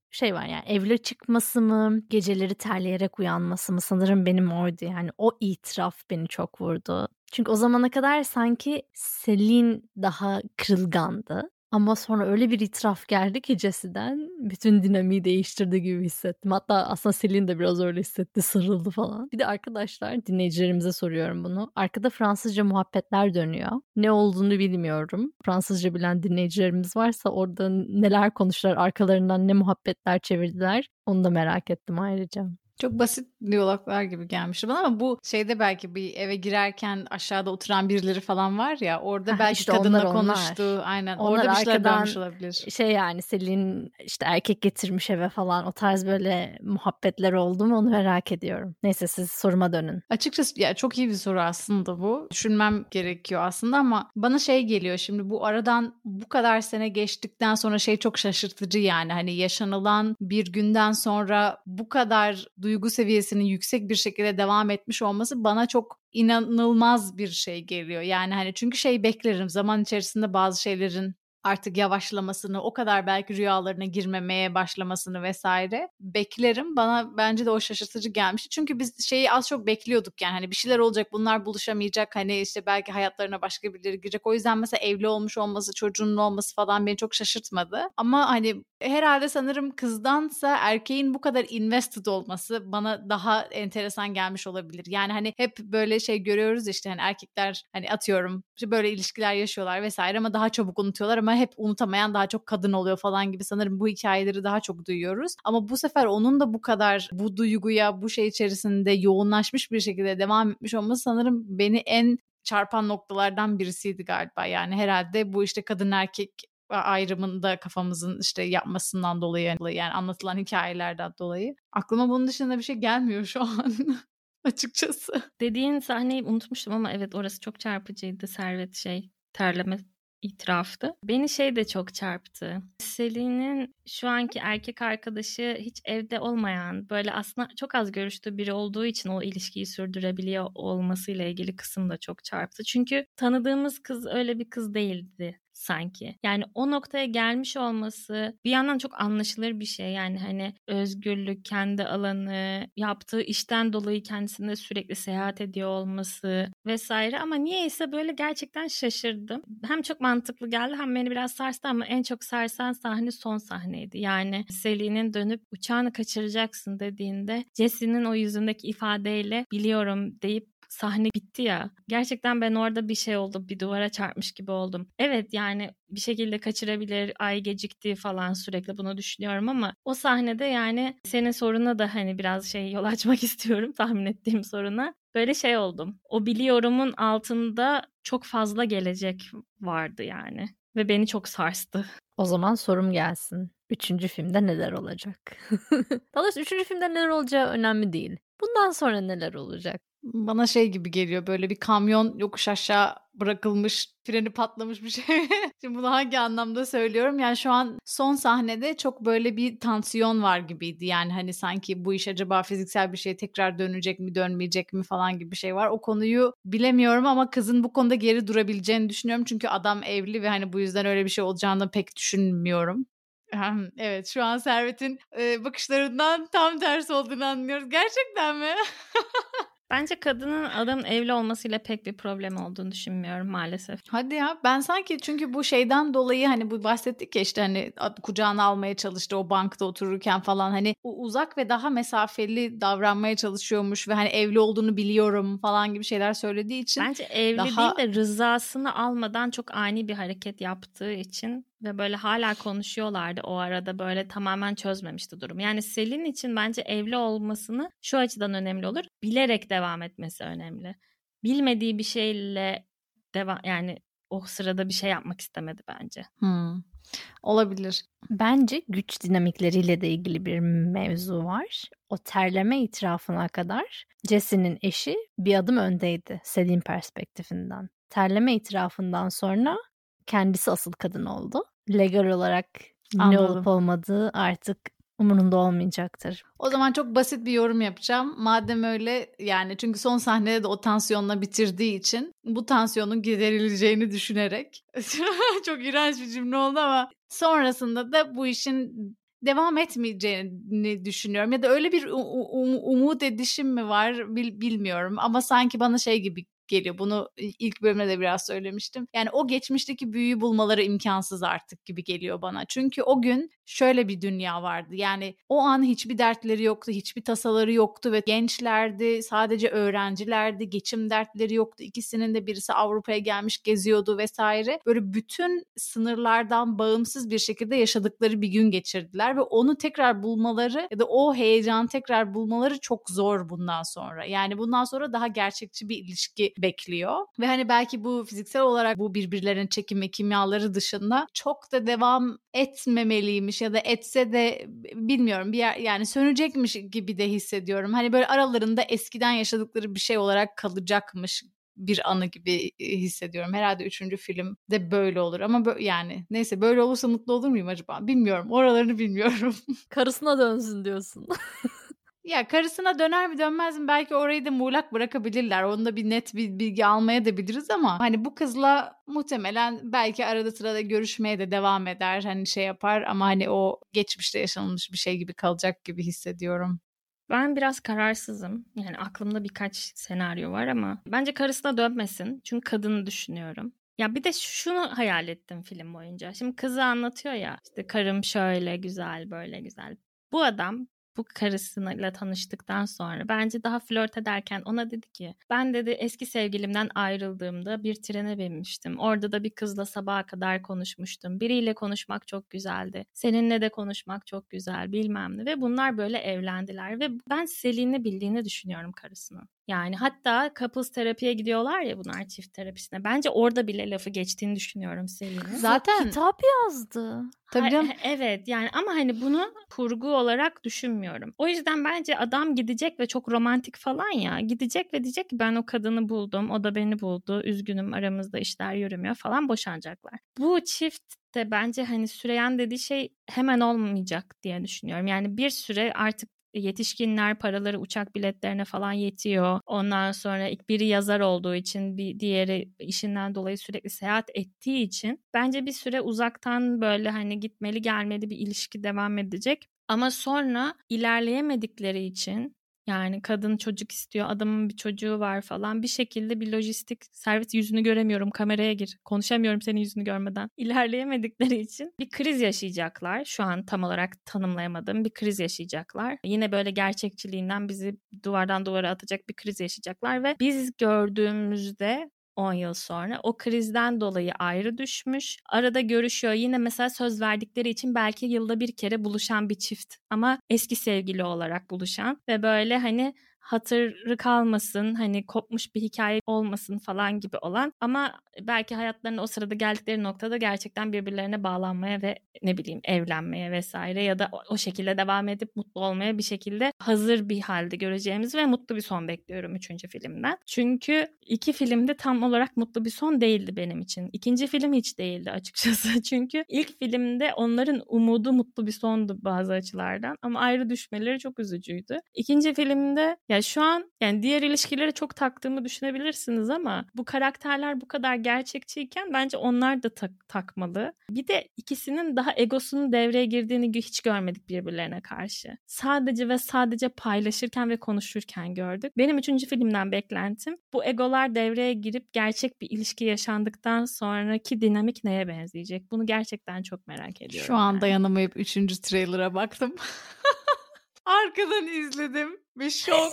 şey var yani, evle çıkması mı, geceleri terleyerek uyanması mı, sanırım benim oydu yani. O itiraf beni çok vurdu. Çünkü o zamana kadar sanki Selin daha kırılgandı. Ama sonra öyle bir itiraf geldi ki Jesse'den, bütün dinamiği değiştirdi gibi hissettim. Hatta aslında Selin de biraz öyle hissetti, sarıldı falan. Bir de arkadaşlar, dinleyicilerimize soruyorum bunu. Arkada Fransızca muhabbetler dönüyor. Ne olduğunu bilmiyorum. Fransızca bilen dinleyicilerimiz varsa orada neler konuştular, arkalarından ne muhabbetler çevirdiler, onu da merak ettim ayrıca. Çok basit diyaloglar gibi gelmişti bana ama bu şeyde belki bir eve girerken aşağıda oturan birileri falan var ya, orada belki işte kadınla onlar. konuştu. Aynen. Onlar orada bir şeyler arkadan dönmüş olabilir. şey yani, Selin işte erkek getirmiş eve falan, o tarz böyle muhabbetler oldu mu onu merak ediyorum. Neyse, siz soruma dönün. Açıkçası ya çok iyi bir soru aslında bu. Düşünmem gerekiyor aslında ama bana şey geliyor şimdi, bu aradan bu kadar sene geçtikten sonra şey çok şaşırtıcı yani. Hani yaşanılan bir günden sonra bu kadar duygu seviyesinin yüksek bir şekilde devam etmiş olması bana çok inanılmaz bir şey geliyor. Yani hani çünkü şey beklerim, zaman içerisinde bazı şeylerin artık yavaşlamasını, o kadar belki rüyalarına girmemeye başlamasını vesaire beklerim. Bana bence de o şaşırtıcı gelmişti. Çünkü biz şeyi az çok bekliyorduk yani, hani bir şeyler olacak, bunlar buluşamayacak, hani işte belki hayatlarına başka birileri girecek. O yüzden mesela evli olmuş olması, çocuğunun olması falan beni çok şaşırtmadı. Ama hani herhalde sanırım kızdansa erkeğin bu kadar invested olması bana daha enteresan gelmiş olabilir. Yani hani hep böyle şey görüyoruz işte, hani erkekler hani atıyorum işte böyle ilişkiler yaşıyorlar vesaire ama daha çabuk unutuyorlar, ama hep unutamayan daha çok kadın oluyor falan gibi, sanırım bu hikayeleri daha çok duyuyoruz. Ama bu sefer onun da bu kadar bu duyguya, bu şey içerisinde yoğunlaşmış bir şekilde devam etmiş olması sanırım beni en çarpan noktalardan birisiydi galiba. Yani herhalde bu işte kadın erkek ayrımında kafamızın işte yapmasından dolayı, yani anlatılan hikayelerden dolayı. Aklıma bunun dışında bir şey gelmiyor şu an. Açıkçası. Dediğin sahneyi unutmuştum ama evet, orası çok çarpıcıydı. Servet terleme itiraftı. Beni şey de çok çarptı. Selin'in şu anki erkek arkadaşı hiç evde olmayan, böyle aslında çok az görüştüğü biri olduğu için o ilişkiyi sürdürebiliyor olmasıyla ilgili kısım da çok çarptı. Çünkü tanıdığımız kız öyle bir kız değildi sanki. Yani o noktaya gelmiş olması bir yandan çok anlaşılır bir şey. Yani hani özgürlük, kendi alanı, yaptığı işten dolayı kendisinde sürekli seyahat ediyor olması vesaire, ama niyeyse böyle gerçekten şaşırdım. Hem çok mantıklı geldi hem beni biraz sarstı, ama en çok sarsan sahne son sahneydi. Yani Selin'in dönüp uçağını kaçıracaksın dediğinde Jesse'nin o yüzündeki ifadeyle biliyorum deyip sahne bitti ya. Gerçekten ben orada bir şey oldu. Bir duvara çarpmış gibi oldum. Evet, yani bir şekilde kaçırabilir, ay gecikti falan, sürekli bunu düşünüyorum ama o sahnede yani senin soruna da hani biraz yol açmak istiyorum, tahmin ettiğim soruna. Böyle şey oldum. O biliyorumun altında çok fazla gelecek vardı yani. Ve beni çok sarstı. O zaman sorum gelsin. 3. filmde neler olacak? Daha doğrusu 3. filmde neler olacağı önemli değil. Bundan sonra neler olacak? Bana şey gibi geliyor, böyle bir kamyon yokuş aşağı bırakılmış, freni patlamış bir şey. Şimdi bunu hangi anlamda söylüyorum? Yani şu an son sahnede çok böyle bir tansiyon var gibiydi. Yani hani sanki bu iş acaba fiziksel bir şeye tekrar dönecek mi, dönmeyecek mi falan gibi bir şey var. O konuyu bilemiyorum ama kızın bu konuda geri durabileceğini düşünüyorum. Çünkü adam evli ve hani bu yüzden öyle bir şey olacağını pek düşünmüyorum. Evet, şu an Servet'in bakışlarından tam tersi olduğunu anlıyoruz. Gerçekten mi? Bence kadının adamın evli olmasıyla pek bir problem olduğunu düşünmüyorum maalesef. Hadi ya, ben sanki çünkü bu şeyden dolayı, hani bu bahsettik ya işte, hani kucağına almaya çalıştı o bankta otururken falan, hani uzak ve daha mesafeli davranmaya çalışıyormuş ve hani evli olduğunu biliyorum falan gibi şeyler söylediği için. Bence evli daha... değil de rızasını almadan çok ani bir hareket yaptığı için ve böyle hala konuşuyorlardı o arada, böyle tamamen çözmemişti durum. Yani Selin için bence evli olmasını şu açıdan önemli olur. Bilerek devam etmesi önemli. Bilmediği bir şeyle yani o sırada bir şey yapmak istemedi bence. Olabilir. Bence güç dinamikleriyle de ilgili bir mevzu var. O terleme itirafına kadar Jesse'nin eşi bir adım öndeydi Selin perspektifinden. Terleme itirafından sonra kendisi asıl kadın oldu. Legal olarak ne olup olmadığı artık umurunda olmayacaktır. O zaman çok basit bir yorum yapacağım. Madem öyle, yani çünkü son sahnede de o tansiyonla bitirdiği için bu tansiyonun giderileceğini düşünerek çok iğrenç bir cümle oldu ama sonrasında da bu işin devam etmeyeceğini düşünüyorum. Ya da öyle bir umut edişim mi var bilmiyorum. Ama sanki bana şey gibi geliyor. Bunu ilk bölümde de biraz söylemiştim. Yani o geçmişteki büyüyü bulmaları imkansız artık gibi geliyor bana. Çünkü o gün şöyle bir dünya vardı. Yani o an hiçbir dertleri yoktu, hiçbir tasaları yoktu ve gençlerdi, sadece öğrencilerdi, geçim dertleri yoktu. İkisinin de birisi Avrupa'ya gelmiş geziyordu vesaire. Böyle bütün sınırlardan bağımsız bir şekilde yaşadıkları bir gün geçirdiler ve onu tekrar bulmaları ya da o heyecanı tekrar bulmaları çok zor bundan sonra. Yani bundan sonra daha gerçekçi bir ilişki bekliyor. Ve hani belki bu fiziksel olarak bu birbirlerinin çekim ve kimyaları dışında çok da devam etmemeliymiş ya da etse de bilmiyorum bir yer, yani sönecekmiş gibi de hissediyorum. Hani böyle aralarında eskiden yaşadıkları bir şey olarak kalacakmış bir anı gibi hissediyorum. Herhalde 3. filmde böyle olur ama yani neyse böyle olursa mutlu olur muyum acaba? Bilmiyorum. Oralarını bilmiyorum. Karısına dönsün diyorsun. Ya karısına döner mi dönmez mi belki orayı da muğlak bırakabilirler. Onda bir net bir bilgi almaya da biliriz ama hani bu kızla muhtemelen belki arada sırada görüşmeye de devam eder. Hani şey yapar ama hani o geçmişte yaşanılmış bir şey gibi kalacak gibi hissediyorum. Ben biraz kararsızım. Yani aklımda birkaç senaryo var ama bence karısına dönmesin. Çünkü kadını düşünüyorum. Ya bir de şunu hayal ettim film boyunca. Şimdi kızı anlatıyor ya işte karım şöyle güzel böyle güzel. Bu adam bu karısıyla tanıştıktan sonra bence daha flört ederken ona dedi ki ben dedi eski sevgilimden ayrıldığımda bir trene binmiştim. Orada da bir kızla sabaha kadar konuşmuştum. Biriyle konuşmak çok güzeldi. Seninle de konuşmak çok güzel bilmem ne ve bunlar böyle evlendiler ve ben Selin'i bildiğini düşünüyorum karısının. Yani hatta couples terapiye gidiyorlar ya bunlar çift terapisine. Bence orada bile lafı geçtiğini düşünüyorum Selin'in. Zaten kitap yazdı. Tabii canım. Evet yani ama hani bunu kurgu olarak düşünmüyorum. O yüzden bence adam gidecek ve çok romantik falan ya. Gidecek ve diyecek ki ben o kadını buldum. O da beni buldu. Üzgünüm aramızda işler yürümüyor falan boşanacaklar. Bu çift de bence hani Süreyyan dediği şey hemen olmayacak diye düşünüyorum. Yani bir süre artık yetişkinler paraları uçak biletlerine falan yetiyor. Ondan sonra ilk biri yazar olduğu için bir diğeri işinden dolayı sürekli seyahat ettiği için bence bir süre uzaktan böyle hani gitmeli gelmeli bir ilişki devam edecek. Ama sonra ilerleyemedikleri için yani kadın çocuk istiyor, adamın bir çocuğu var falan bir şekilde bir lojistik servis yüzünü göremiyorum kameraya gir konuşamıyorum senin yüzünü görmeden ilerleyemedikleri için bir kriz yaşayacaklar. Şu an tam olarak tanımlayamadığım bir kriz yaşayacaklar. Yine böyle gerçekçiliğinden bizi duvardan duvara atacak bir kriz yaşayacaklar ve biz gördüğümüzde 10 yıl sonra o krizden dolayı ayrı düşmüş. Arada görüşüyor. Yine mesela söz verdikleri için belki yılda bir kere buluşan bir çift ama eski sevgili olarak buluşan ve böyle hani hatırı kalmasın, hani kopmuş bir hikaye olmasın falan gibi olan ama belki hayatlarında o sırada geldikleri noktada gerçekten birbirlerine bağlanmaya ve ne bileyim evlenmeye vesaire ya da o şekilde devam edip mutlu olmaya bir şekilde hazır bir halde göreceğimiz ve mutlu bir son bekliyorum 3. filmden. Çünkü 2 filmde tam olarak mutlu bir son değildi benim için. 2. film hiç değildi açıkçası. Çünkü ilk filmde onların umudu mutlu bir sondu bazı açılardan ama ayrı düşmeleri çok üzücüydü. 2. filmde ya şu an yani diğer ilişkilere çok taktığımı düşünebilirsiniz ama bu karakterler bu kadar gerçekçiyken bence onlar da takmalı. Bir de ikisinin daha egosunun devreye girdiğini hiç görmedik birbirlerine karşı. Sadece ve sadece paylaşırken ve konuşurken gördük. Benim 3. filmden beklentim bu egolar devreye girip gerçek bir ilişki yaşandıktan sonraki dinamik neye benzeyecek? Bunu gerçekten çok merak ediyorum. Şu an dayanamayıp 3. trailer'a baktım. Arkadan izledim. Bir şok.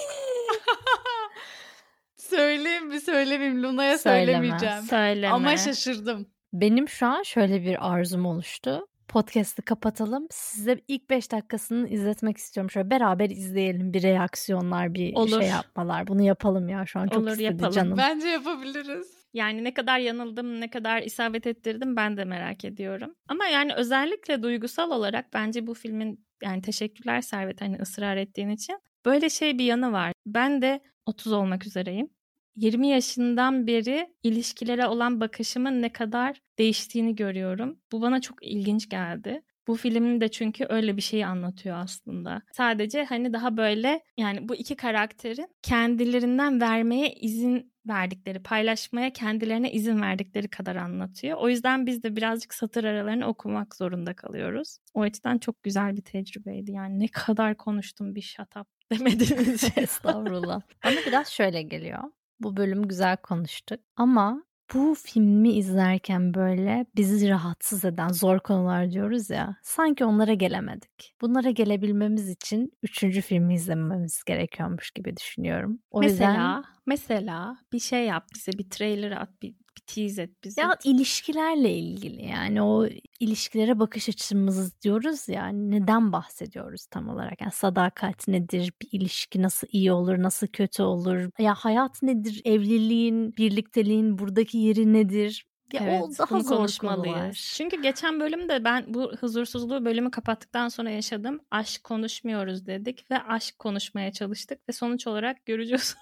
Söyleyeyim mi söylemeyeyim Luna'ya söylemeyeceğim. Söyleme. Ama şaşırdım. Benim şu an şöyle bir arzum oluştu. Podcast'ı kapatalım. Size ilk 5 dakikasını izletmek istiyorum. Şöyle beraber izleyelim. Bir reaksiyonlar, bir Olur. şey yapmalar. Bunu yapalım ya şu an çok Olur, istedi yapalım. canım. Bence yapabiliriz. Yani ne kadar yanıldım, ne kadar isabet ettirdim ben de merak ediyorum. Ama yani özellikle duygusal olarak bence bu filmin yani teşekkürler Servet hani ısrar ettiğin için. Böyle şey bir yanı var. Ben de 30 olmak üzereyim. 20 yaşından beri ilişkilere olan bakışımın ne kadar değiştiğini görüyorum. Bu bana çok ilginç geldi. Bu filmin de çünkü öyle bir şeyi anlatıyor aslında. Sadece hani daha böyle yani bu iki karakterin kendilerinden vermeye izin verdikleri, paylaşmaya kendilerine izin verdikleri kadar anlatıyor. O yüzden biz de birazcık satır aralarını okumak zorunda kalıyoruz. O açıdan çok güzel bir tecrübeydi. Yani ne kadar konuştum, bir shut up demediniz. Estağfurullah. Bana biraz şöyle geliyor. Bu bölüm güzel konuştuk ama bu filmi izlerken böyle bizi rahatsız eden zor konular diyoruz ya, sanki onlara gelemedik. Bunlara gelebilmemiz için 3. filmi izlememiz gerekiyormuş gibi düşünüyorum. O yüzden Mesela bir şey yap bize, bir trailer at, bir tease et bize. ya ilişkilerle ilgili, yani o ilişkilere bakış açımız diyoruz ya, neden bahsediyoruz tam olarak? Yani sadakat nedir? Bir ilişki nasıl iyi olur, nasıl kötü olur? Ya hayat nedir? Evliliğin, birlikteliğin buradaki yeri nedir? Ya Evet, o daha bunu zor konuşmalıyız. konular. Çünkü geçen bölümde ben bu huzursuzluğu bölümü kapattıktan sonra yaşadım. Aşk konuşmuyoruz dedik ve aşk konuşmaya çalıştık ve sonuç olarak görücü usulü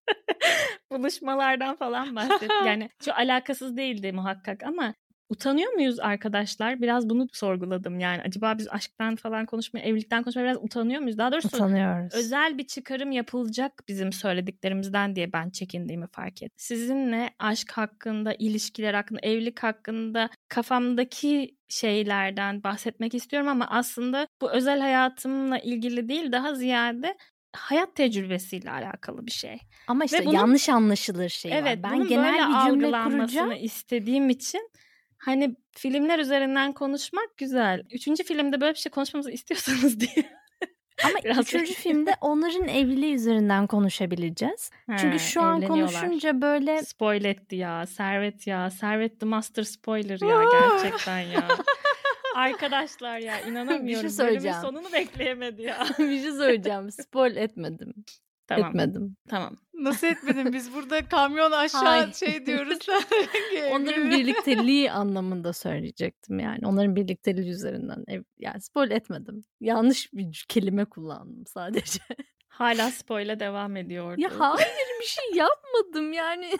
buluşmalardan falan bahsettik. Yani çok alakasız değildi muhakkak ama utanıyor muyuz arkadaşlar? Biraz bunu sorguladım yani. Acaba biz aşktan falan konuşmaya, evlilikten konuşmaya biraz utanıyor muyuz? Daha doğrusu Utanıyoruz. özel bir çıkarım yapılacak bizim söylediklerimizden diye ben çekindiğimi fark ettim. Sizinle aşk hakkında, ilişkiler hakkında, evlilik hakkında kafamdaki şeylerden bahsetmek istiyorum ama aslında bu özel hayatımla ilgili değil, daha ziyade hayat tecrübesiyle alakalı bir şey. Ama işte bunun, yanlış anlaşılır şey evet, var. Ben bunun genel böyle bir cümle algılanmasını kuracağım. istediğim için hani filmler üzerinden konuşmak güzel. 3. filmde böyle bir şey konuşmamızı istiyorsanız diye. Ama 3. filmde onların evliliği üzerinden konuşabileceğiz. Çünkü şu an konuşunca böyle... Spoil etti ya. Servet the Master Spoiler ya gerçekten ya. Arkadaşlar ya inanamıyorum. Bir şey söyleyeceğim. Bölümün sonunu bekleyemedi ya. Bir şey söyleyeceğim. Spoil etmedim. Tamam. Etmedim. Tamam. Nasıl etmedin? Biz burada kamyon aşağı şey diyoruz. Onların birlikteliği anlamında söyleyecektim yani. Onların birlikteliği üzerinden. Yani spoil etmedim. Yanlış bir kelime kullandım sadece. Hala spoil'e devam ediyordu. Ya hayır, bir şey yapmadım yani.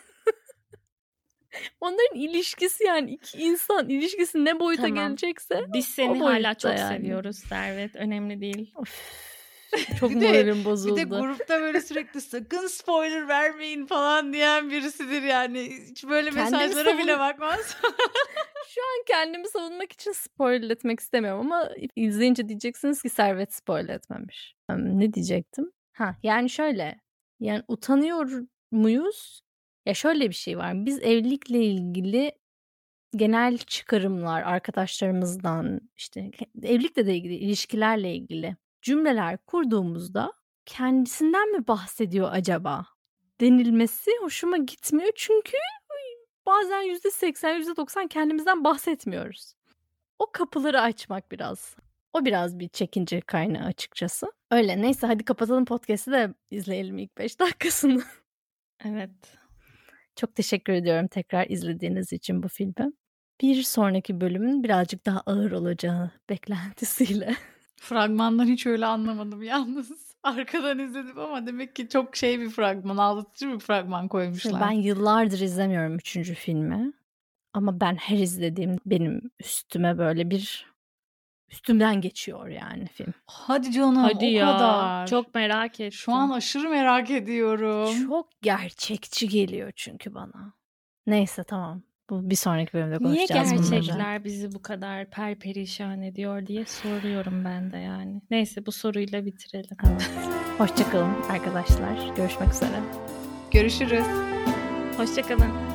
Onların ilişkisi, yani iki insan ilişkisi ne boyuta gelecekse biz seni hala çok seviyoruz Servet. Önemli değil. Çok moralim bozuldu. Bir de grupta böyle sürekli sakın spoiler vermeyin falan diyen birisidir yani. Hiç böyle mesajlara bile bakmaz. Şu an kendimi savunmak için spoiler etmek istemiyorum ama izleyince diyeceksiniz ki Servet spoiler etmemiş. Ne diyecektim? Yani şöyle. Yani utanıyor muyuz? Ya şöyle bir şey var. Biz evlilikle ilgili genel çıkarımlar arkadaşlarımızdan, işte evlilikle de ilgili, ilişkilerle ilgili cümleler kurduğumuzda kendisinden mi bahsediyor acaba denilmesi hoşuma gitmiyor. Çünkü bazen %80, %90 kendimizden bahsetmiyoruz. O kapıları açmak biraz. O biraz bir çekince kaynağı açıkçası. Öyle, neyse hadi kapatalım podcast'ı da izleyelim ilk 5 dakikasını. Evet. Çok teşekkür ediyorum tekrar izlediğiniz için bu filmi. Bir sonraki bölümün birazcık daha ağır olacağı beklentisiyle. Fragmandan hiç öyle anlamadım yalnız. Arkadan izledim ama demek ki çok bir fragman, ağlatıcı bir fragman koymuşlar. Ben yıllardır izlemiyorum 3. filmi. Ama ben her izlediğim benim üstüme böyle bir üstümden geçiyor yani film. Hadi canım, hadi o ya, kadar. Çok merak ettim. Şu an aşırı merak ediyorum. Çok gerçekçi geliyor çünkü bana. Neyse tamam. Bu bir sonraki bölümde konuşacağız bunları. Niye gerçekler bizi bu kadar perperişan ediyor diye soruyorum ben de yani. Neyse bu soruyla bitirelim. Evet. Hoşça kalın arkadaşlar. Görüşmek üzere. Görüşürüz. Hoşça kalın.